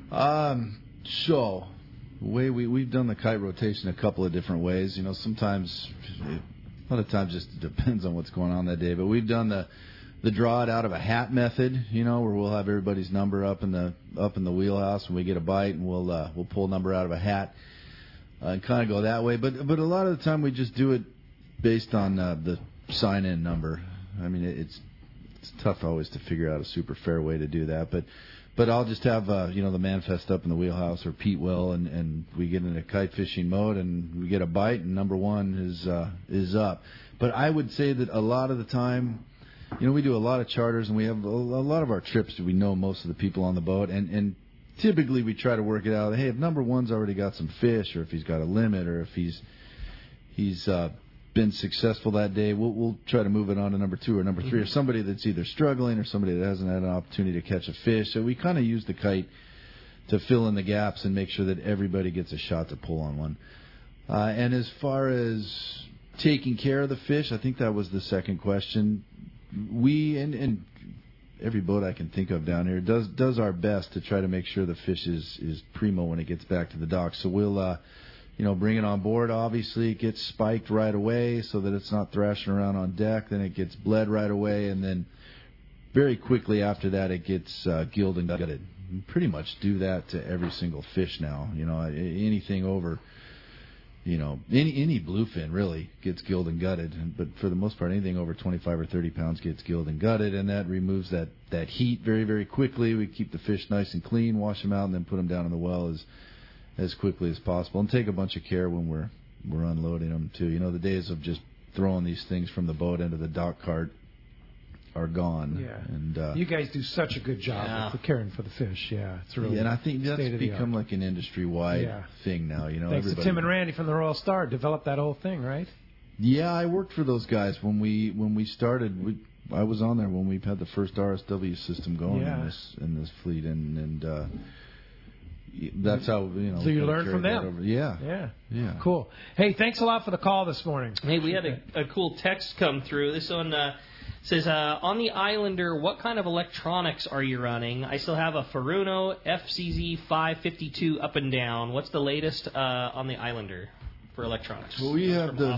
So, the way we've done the kite rotation a couple of different ways. Sometimes, a lot of times, just depends on what's going on that day. But we've done the draw it out of a hat method. Where we'll have everybody's number up in the wheelhouse when we get a bite, and we'll pull a number out of a hat and kind of go that way. But a lot of the time we just do it based on the sign-in number. I mean, it's tough always to figure out a super fair way to do that, but I'll just have the manifest up in the wheelhouse, or Pete will, and we get into kite fishing mode, and we get a bite, and number one is up. But I would say that a lot of the time, we do a lot of charters, and we have a lot of our trips. We know most of the people on the boat, and typically we try to work it out. Hey, if number one's already got some fish, or if he's got a limit, or if he's been successful that day, we'll try to move it on to number two or number three, or somebody that's either struggling or somebody that hasn't had an opportunity to catch a fish. So we kind of use the kite to fill in the gaps and make sure that everybody gets a shot to pull on one. And as far as taking care of the fish, I think that was the second question. We and every boat I can think of down here does our best to try to make sure the fish is primo when it gets back to the dock. So we'll bring it on board. Obviously, it gets spiked right away so that it's not thrashing around on deck. Then it gets bled right away, and then very quickly after that, it gets gilled and gutted. We pretty much do that to every single fish now. Anything over, any bluefin really gets gilled and gutted. But for the most part, anything over 25 or 30 pounds gets gilled and gutted, and that removes that heat very, very quickly. We keep the fish nice and clean, wash them out, and then put them down in the well as quickly as possible, and take a bunch of care when we're unloading them too. The days of just throwing these things from the boat into the dock cart are gone. Yeah, and you guys do such a good job of caring for the fish. Yeah, it's really. Yeah, and I think that's become like an industry-wide thing now. Thanks to Tim and Randy from the Royal Star, developed that whole thing, right? Yeah, I worked for those guys when we started. I was on there when we had the first RSW system going in this fleet, and that's how So you learned from them. Over. Yeah. Cool. Hey, thanks a lot for the call this morning. Hey, we had a cool text come through. This one says, on the Islander, what kind of electronics are you running? I still have a Furuno FCZ 552 up and down. What's the latest on the Islander for electronics? Well, we have the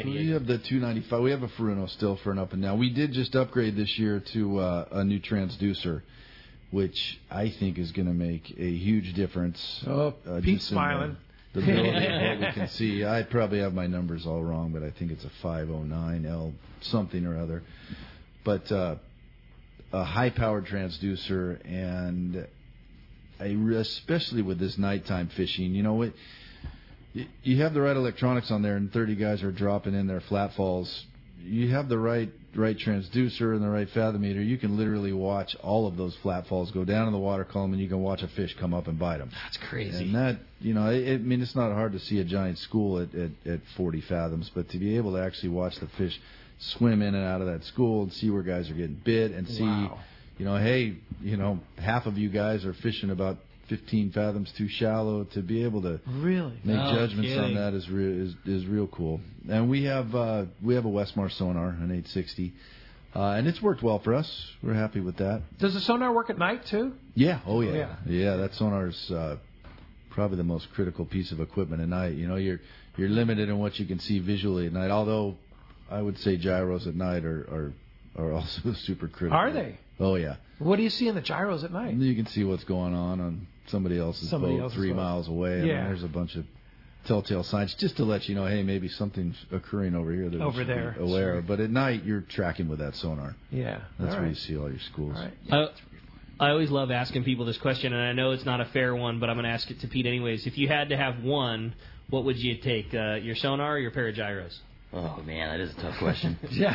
295. We have a Furuno still for an up and down. We did just upgrade this year to a new transducer, which I think is going to make a huge difference. Oh, Pete's smiling. The ability of what we can see. I probably have my numbers all wrong, but I think it's a 509L something or other. But a high-powered transducer, and especially with this nighttime fishing, you know, you have the right electronics on there, and 30 guys are dropping in their flat falls. You have the right transducer and the right fathometer, you can literally watch all of those flat falls go down in the water column, and you can watch a fish come up and bite them. That's crazy. And that, you know, I mean, it's not hard to see a giant school at 40 fathoms, but to be able to actually watch the fish swim in and out of that school and see where guys are getting bit and see, you know, hey, you know, half of you guys are fishing about 15 fathoms too shallow, to be able to make judgments on that is real cool. And we have a Westmar sonar, an 860, and it's worked well for us. We're happy with that. Does the sonar work at night too? Yeah. Oh yeah. Yeah, that sonar's probably the most critical piece of equipment at night. You know, you're limited in what you can see visually at night. Although I would say gyros at night are also super critical. Are they? Oh yeah. What do you see in the gyros at night? You can see what's going on somebody else's boat 3 miles away. I mean, there's a bunch of telltale signs just to let you know, hey, maybe something's occurring over here that we should be aware of. But at night, you're tracking with that sonar. Yeah. That's where you see all your schools. All right. I always love asking people this question, and I know it's not a fair one, but I'm going to ask it to Pete anyways. If you had to have one, what would you take, your sonar or your pair of gyros? Oh, man, that is a tough question. Yeah.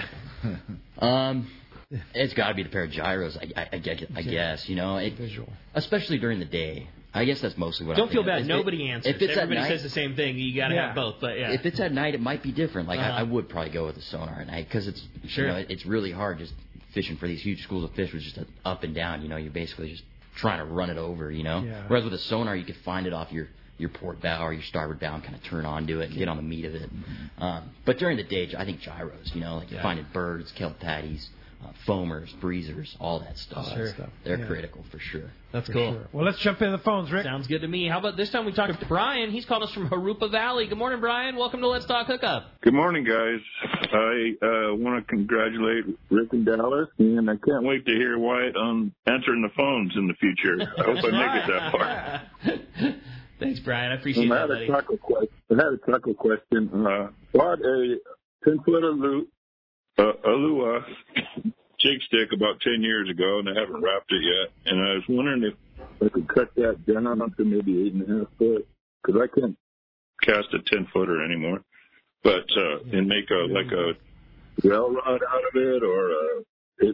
It's got to be the pair of gyros, I guess, you know, especially during the day. I guess that's mostly what Don't feel bad. Nobody answers. If it's Everybody at night, says the same thing. You got to have both. But yeah. If it's at night, it might be different. Like I would probably go with the sonar at night because it's you know, it's really hard just fishing for these huge schools of fish with just up and down. You know, you're basically just trying to run it over. You know, whereas with a sonar, you could find it off your port bow or your starboard bow and kind of turn onto it and get on the meat of it. But during the day, I think gyros. You know, like you're finding birds, kelp patties, foamers, breezers, all that stuff. They're critical for sure. That's cool. Sure. Well, let's jump into the phones, Rick. Sounds good to me. How about this time we talk to Brian? He's calling us from Harupa Valley. Good morning, Brian. Welcome to Let's Talk Hookup. Good morning, guys. I want to congratulate Rick and Dallas, and I can't wait to hear Wyatt on answering the phones in the future. I hope I make it that far. Thanks, Brian. I appreciate that, buddy. I had a tackle question. Bought a 10-foot Alua jig stick about 10 years ago, and I haven't wrapped it yet. And I was wondering if I could cut that down to maybe 8.5 foot, because I can't cast a 10-footer anymore. But and make like a rail rod out of it, or a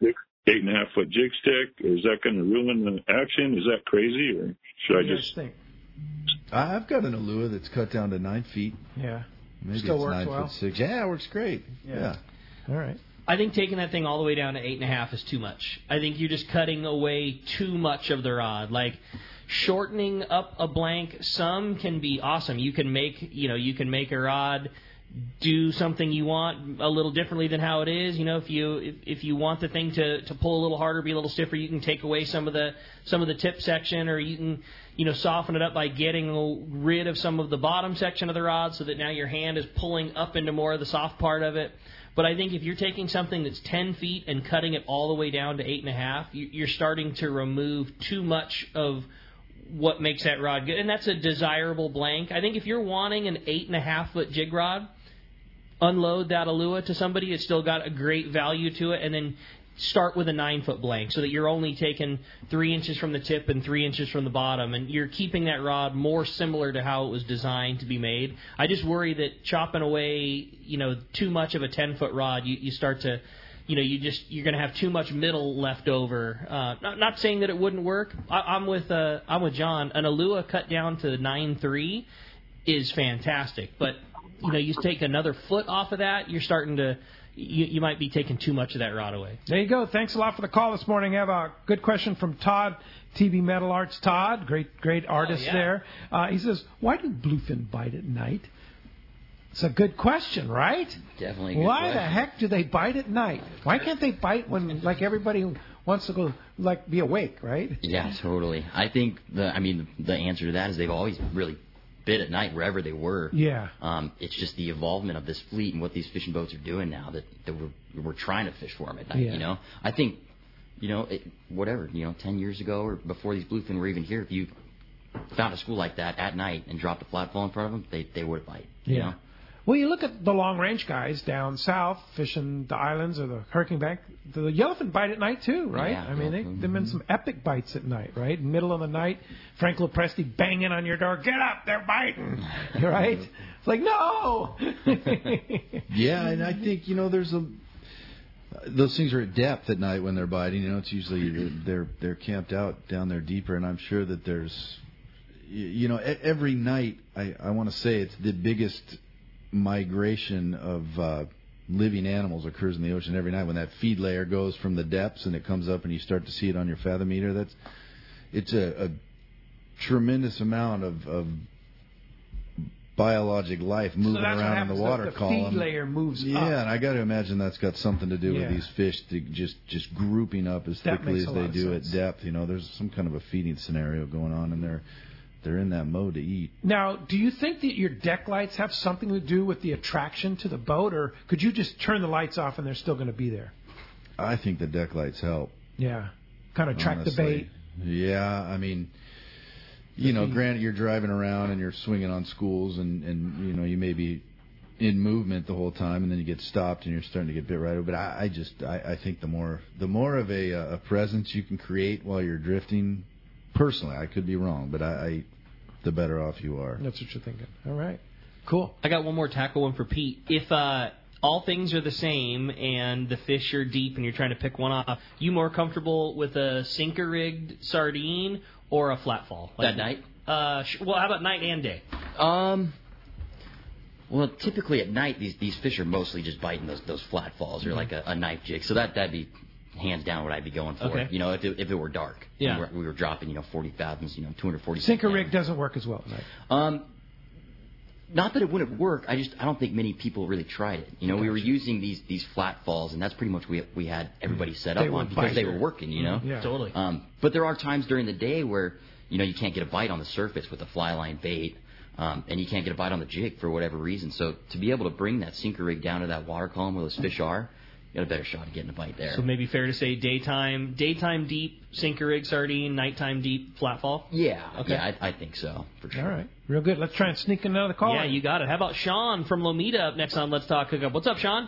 8.5 foot jig stick. Is that going to ruin the action? Is that crazy, or should I just think? I've got an Alua that's cut down to 9 feet. Yeah. Maybe Still it's works 9'6". Yeah, it works great. Yeah. All right. I think taking that thing all the way down to 8.5 is too much. I think you're just cutting away too much of the rod. Like shortening up a blank, some can be awesome. You can make a rod do something you want a little differently than how it is. You know, if you want the thing to pull a little harder, be a little stiffer, you can take away some of the tip section, or you can, you know, soften it up by getting rid of some of the bottom section of the rod so that now your hand is pulling up into more of the soft part of it. But I think if you're taking something that's 10 feet and cutting it all the way down to 8.5, you're starting to remove too much of what makes that rod good. And that's a desirable blank. I think if you're wanting an 8.5 foot jig rod, unload that Alua to somebody. It's still got a great value to it. And then start with a 9-foot blank so that you're only taking 3 inches from the tip and 3 inches from the bottom, and you're keeping that rod more similar to how it was designed to be made. I just worry that chopping away, you know, too much of a 10-foot rod, you start to, you know, you're going to have too much middle left over. Not saying that it wouldn't work. I'm with John. An Alua cut down to 9.3 is fantastic, but you take another foot off of that, you're starting to. You might be taking too much of that rod away. There you go. Thanks a lot for the call this morning. I have a good question from Todd, TV Metal Arts. Todd, great artist there. He says, why do bluefin bite at night? It's a good question, right? Definitely a good Why question. the heck do they bite at night? Why can't they bite when, like, everybody wants to go, like, be awake, right? Yeah, totally. I think the answer to that is they've always really bit at night wherever they were. Yeah. It's just the evolvement of this fleet and what these fishing boats are doing now that we're trying to fish for them at night. Yeah. I think, 10 years ago or before these bluefin were even here, if you found a school like that at night and dropped a flatfall in front of them, they would bite. Yeah. You know? Well, you look at the long-range guys down south fishing the islands or the Hurricane Bank. The yellowfin bite at night, too, right? Yeah, I mean, they've been some epic bites at night, right? Middle of the night, Frank Lopresti banging on your door. Get up, they're biting, right? It's like, no! Yeah, and I think, there's those things are at depth at night when they're biting. It's usually they're camped out down there deeper, and I'm sure that there's, every night, I want to say it's the biggest migration of living animals occurs in the ocean every night when that feed layer goes from the depths and it comes up and you start to see it on your fathom meter. It's a tremendous amount of biologic life moving around in the water column. The feed layer moves up. Yeah, and I got to imagine that's got something to do with these fish just grouping up as thickly as they do at depth. There's some kind of a feeding scenario going on, and they're in that mode to eat. Now, do you think that your deck lights have something to do with the attraction to the boat, or could you just turn the lights off and they're still going to be there? I think the deck lights help. Yeah, kind of track the bait. Yeah, I mean, granted, you're driving around and you're swinging on schools, and you may be in movement the whole time, and then you get stopped and you're starting to get bit right over. But I think the more of a presence you can create while you're drifting. Personally, I could be wrong, but the better off you are. That's what you're thinking. All right. Cool. I got one more tackle one for Pete. If all things are the same and the fish are deep and you're trying to pick one off, you more comfortable with a sinker-rigged sardine or a flatfall? That night? Well, how about night and day? Well, typically at night, these fish are mostly just biting those flatfalls or like a knife jig. So that'd be hands down what I'd be going for. Okay. If it were dark. Yeah. We were dropping, 40 fathoms, 240. Sinker rig doesn't work as well, right? Not that it wouldn't work. I don't think many people really tried it. We were using these flat falls, and that's pretty much we had everybody set up on because they were working. Yeah, totally. But there are times during the day where you can't get a bite on the surface with a fly line bait, and you can't get a bite on the jig for whatever reason. So to be able to bring that sinker rig down to that water column where those fish are, you got a better shot at getting a bite there. So maybe fair to say daytime deep sinker rig sardine, nighttime deep flatfall? Yeah. Okay. Yeah, I think so, for sure. All right. Real good. Let's try and sneak another call. Yeah, you got it. How about Sean from Lomita up next on Let's Talk Hookup? What's up, Sean?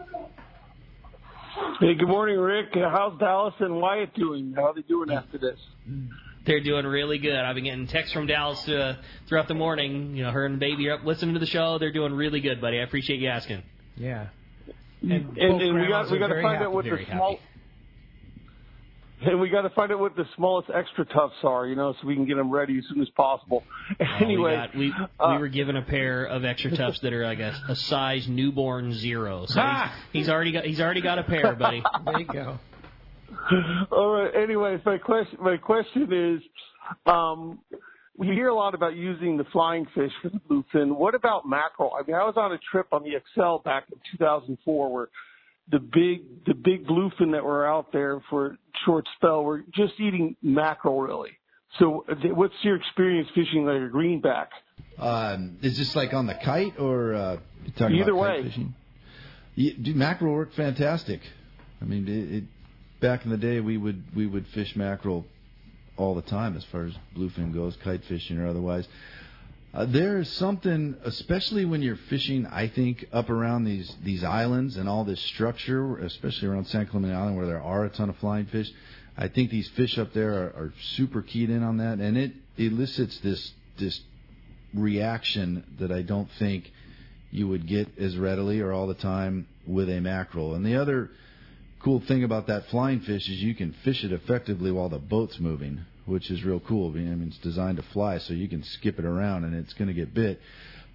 Hey, good morning, Rick. How's Dallas and Wyatt doing? How are they doing after this? They're doing really good. I've been getting texts from Dallas throughout the morning. Her and baby are up listening to the show. They're doing really good, buddy. I appreciate you asking. Yeah. And we got to find out what the small. And we got to find out what the smallest extra tufts are, so we can get them ready as soon as possible. Anyway, we were given a pair of extra tufts that are like a size newborn 0. So he's already got a pair, buddy. There you go. All right. Anyways, my question is, we hear a lot about using the flying fish for the bluefin. What about mackerel? I mean, I was on a trip on the Excel back in 2004 where the big bluefin that were out there for a short spell were just eating mackerel, really. So what's your experience fishing like a greenback? Is this like on the kite or talking either about way? Kite fishing? Mackerel worked fantastic. I mean, back in the day, we would fish mackerel all the time as far as bluefin goes, kite fishing or otherwise. There's something, especially when you're fishing, I think, up around these islands and all this structure, especially around San Clemente Island where there are a ton of flying fish. I think these fish up there are super keyed in on that, and it elicits this reaction that I don't think you would get as readily or all the time with a mackerel. And the other cool thing about that flying fish is you can fish it effectively while the boat's moving, which is real cool. I mean, it's designed to fly, so you can skip it around and it's going to get bit.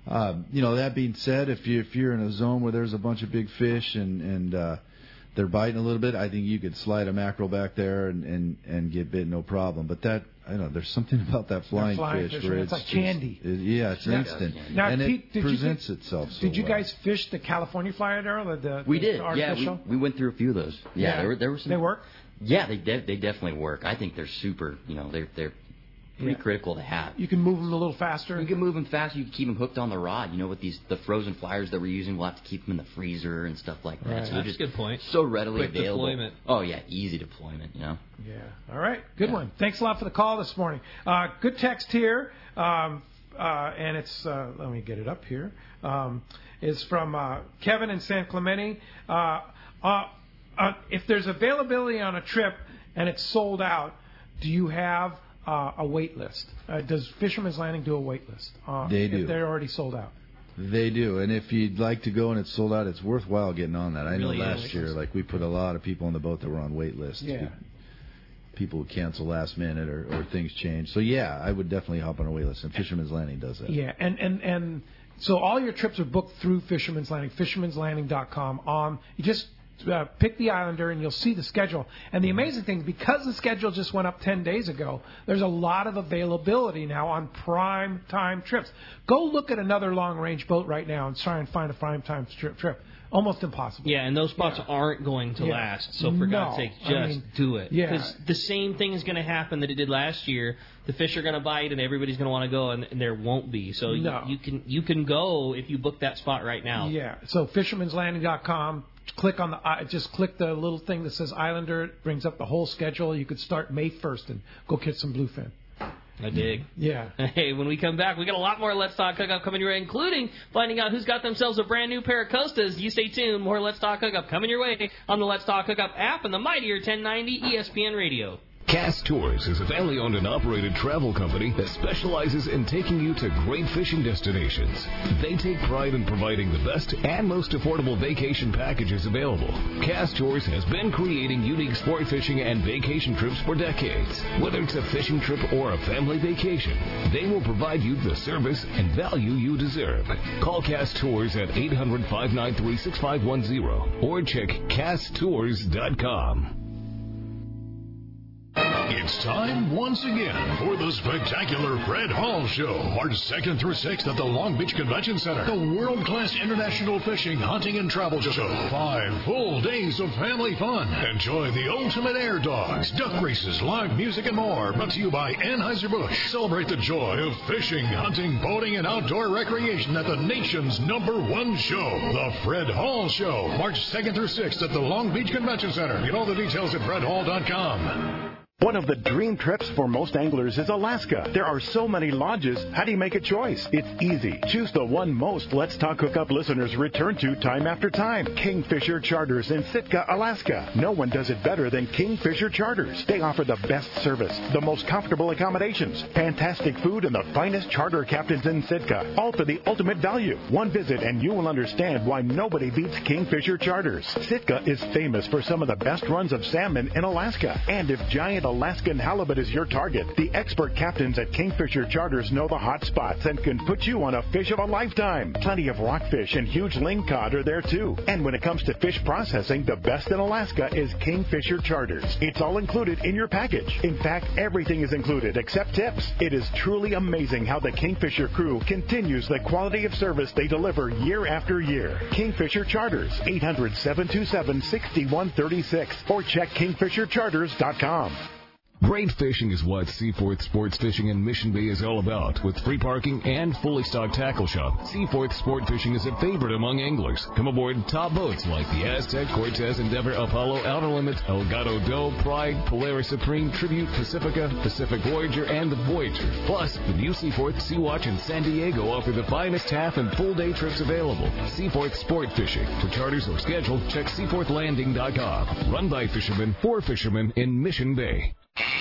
That being said, if you're in a zone where there's a bunch of big fish and they're biting a little bit, I think you could slide a mackerel back there and get bit, no problem. But there's something about that flying fish where it's like candy. It's instant. Now, and Pete, it presents itself so Did you guys fish the California fly arrow? We did. Artificial? We went through a few of those. Yeah. There were some. They work? Yeah, they definitely work. I think they're super, they're pretty critical to have. You can move them a little faster? You can move them fast. You can keep them hooked on the rod. With the frozen flyers that we're using, we'll have to keep them in the freezer and stuff like that. Right. So That's a good point. So readily Quick available. Deployment. Oh, yeah, easy deployment, Yeah. All right. Good one. Thanks a lot for the call this morning. Good text here. And it's, let me get it up here. It's from Kevin in San Clemente. If there's availability on a trip and it's sold out, do you have a wait list? Does Fisherman's Landing do a wait list? They do. If they're already sold out. They do, and if you'd like to go and it's sold out, it's worthwhile getting on that. I know Really last year, we put a lot of people on the boat that were on wait lists. Yeah. People would cancel last minute or things change. So, yeah, I would definitely hop on a wait list, and Fisherman's Landing does that. Yeah, and so all your trips are booked through Fisherman's Landing, fishermanslanding.com. You just pick the Islander and you'll see the schedule. And the amazing thing, because the schedule just went up 10 days ago, there's a lot of availability now on prime time trips. Go look at another long-range boat right now and try and find a prime time trip. Almost impossible. Yeah, and those spots aren't going to last. So for God's sake, just do it. Yeah. Because the same thing is going to happen that it did last year. The fish are going to bite, and everybody's going to want to go, and there won't be. So you can go if you book that spot right now. Yeah. So fishermanslanding.com. Click on click the little thing that says Islander. It brings up the whole schedule. You could start May 1st and go catch some bluefin. I dig. Yeah. Hey, when we come back, we got a lot more Let's Talk Hookup coming your way, including finding out who's got themselves a brand new pair of Costas. You stay tuned. More Let's Talk Hookup coming your way on the Let's Talk Hookup app and the mightier 1090 ESPN Radio. Cast Tours is a family-owned and operated travel company that specializes in taking you to great fishing destinations. They take pride in providing the best and most affordable vacation packages available. Cast Tours has been creating unique sport fishing and vacation trips for decades. Whether it's a fishing trip or a family vacation, they will provide you the service and value you deserve. Call Cast Tours at 800-593-6510 or check casttours.com. It's time once again for the spectacular Fred Hall Show, March 2nd through 6th at the Long Beach Convention Center. The world-class international fishing, hunting, and travel show. 5 full days of family fun. Enjoy the ultimate air dogs, duck races, live music, and more. Brought to you by Anheuser-Busch. Celebrate the joy of fishing, hunting, boating, and outdoor recreation at the nation's #1 show. The Fred Hall Show, March 2nd through 6th at the Long Beach Convention Center. Get all the details at fredhall.com. One of the dream trips for most anglers is Alaska. There are so many lodges. How do you make a choice? It's easy. Choose the one most Let's Talk Hookup listeners return to time after time. Kingfisher Charters in Sitka, Alaska. No one does it better than Kingfisher Charters. They offer the best service, the most comfortable accommodations, fantastic food, and the finest charter captains in Sitka. All for the ultimate value. One visit and you will understand why nobody beats Kingfisher Charters. Sitka is famous for some of the best runs of salmon in Alaska. And if giant Alaskan halibut is your target, the expert captains at Kingfisher Charters know the hot spots and can put you on a fish of a lifetime. Plenty of rockfish and huge lingcod are there too. And when it comes to fish processing, the best in Alaska is Kingfisher Charters. It's all included in your package. In fact, everything is included except tips. It is truly amazing how the Kingfisher crew continues the quality of service they deliver year after year. Kingfisher Charters, 800-727-6136 or check kingfishercharters.com. Great fishing is what Seaforth Sports Fishing in Mission Bay is all about. With free parking and fully stocked tackle shop, Seaforth Sport Fishing is a favorite among anglers. Come aboard top boats like the Aztec, Cortez, Endeavor, Apollo, Outer Limits, Elgato Doe, Pride, Polaris Supreme, Tribute, Pacifica, Pacific Voyager, and the Voyager. Plus, the new Seaforth, Sea-Watch, and San Diego offer the finest half and full day trips available. Seaforth Sport Fishing. For charters or schedule, check seaforthlanding.com. Run by fishermen for fishermen in Mission Bay.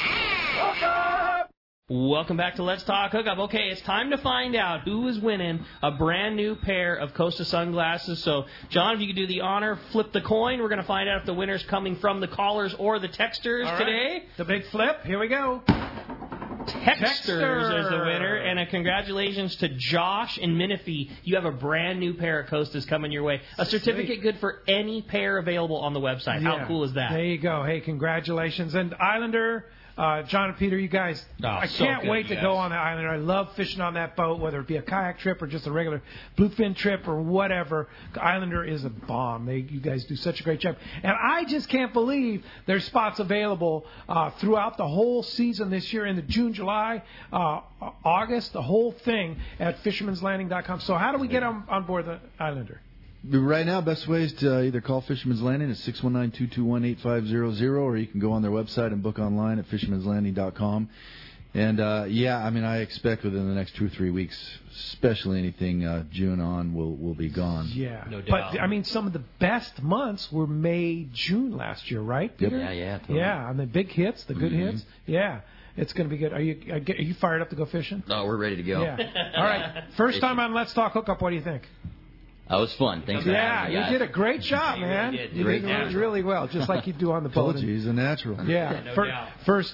Welcome back to Let's Talk Hookup. Okay, it's time to find out who is winning a brand new pair of Costa sunglasses. So, John, if you could do the honor, flip the coin. We're going to find out if the winner's coming from the callers or the texters today. The big flip. Here we go. Texters is the winner, and a congratulations to Josh in Menifee. You have a brand new pair of Costas coming your way. A certificate good for any pair available on the website. Yeah. How cool is that? There you go. Hey, congratulations. And Islander, John and Peter, you guys, I can't wait to go on the Islander. I love fishing on that boat, whether it be a kayak trip or just a regular bluefin trip or whatever. The Islander is a bomb. You guys do such a great job. And I just can't believe there's spots available throughout the whole season this year in the June, July, August, the whole thing at fishermanslanding.com. So how do we get on board the Islander? Right now, best way is to either call Fisherman's Landing at 619-221-8500, or you can go on their website and book online at fishermanslanding.com. And, I expect within the next 2 or 3 weeks, especially anything June on, will be gone. Yeah. No doubt. But, some of the best months were May, June last year, right, Peter? Yep. Yeah, totally. Yeah, and the big hits, the good hits. Yeah. It's going to be good. Are you fired up to go fishing? No, we're ready to go. Yeah. All right. First time on Let's Talk Hookup, what do you think? That was fun. Thanks for having me, guys. You did a great job, man. You did really well, just like you do on the boat. Told you, he's a natural. Yeah, no doubt. First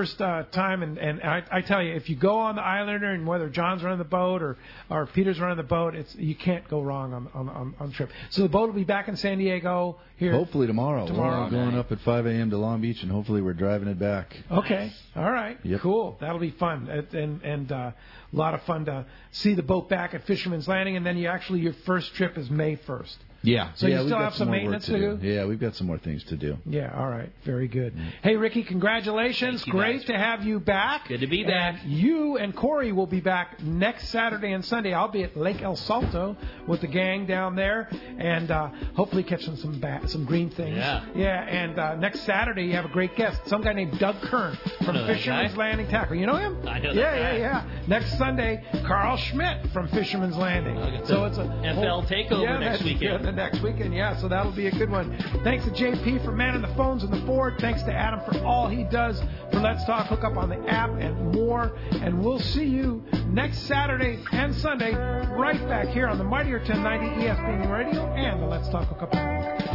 time, and I tell you, if you go on the Islander, and whether John's running the boat or Peter's running the boat, you can't go wrong on trip. So the boat will be back in San Diego here. Hopefully tomorrow. We're going up at 5 a.m. to Long Beach, and hopefully we're driving it back. Okay, all right, Yep. Cool. That'll be fun, and a lot of fun to see the boat back at Fisherman's Landing, and then your first trip is May 1st. Yeah. So you we've still got have some maintenance to do? Yeah, we've got some more things to do. Yeah, all right. Very good. Hey, Ricky, congratulations. Great to have you back. Good to be back. And you and Corey will be back next Saturday and Sunday. I'll be at Lake El Salto with the gang down there, and hopefully catching some green things. Yeah. Yeah, and next Saturday you have a great guest, some guy named Doug Kern from Fisherman's Landing Tackle. You know him? I know that guy. Yeah. Next Sunday, Carl Schmidt from Fisherman's Landing. So it's a FL takeover next weekend. The next weekend, so that'll be a good one. Thanks to JP for manning the phones and the board. Thanks to Adam for all he does for Let's Talk Hookup on the app and more. And we'll see you next Saturday and Sunday right back here on the Mightier 1090 ESPN Radio and the Let's Talk Hookup app.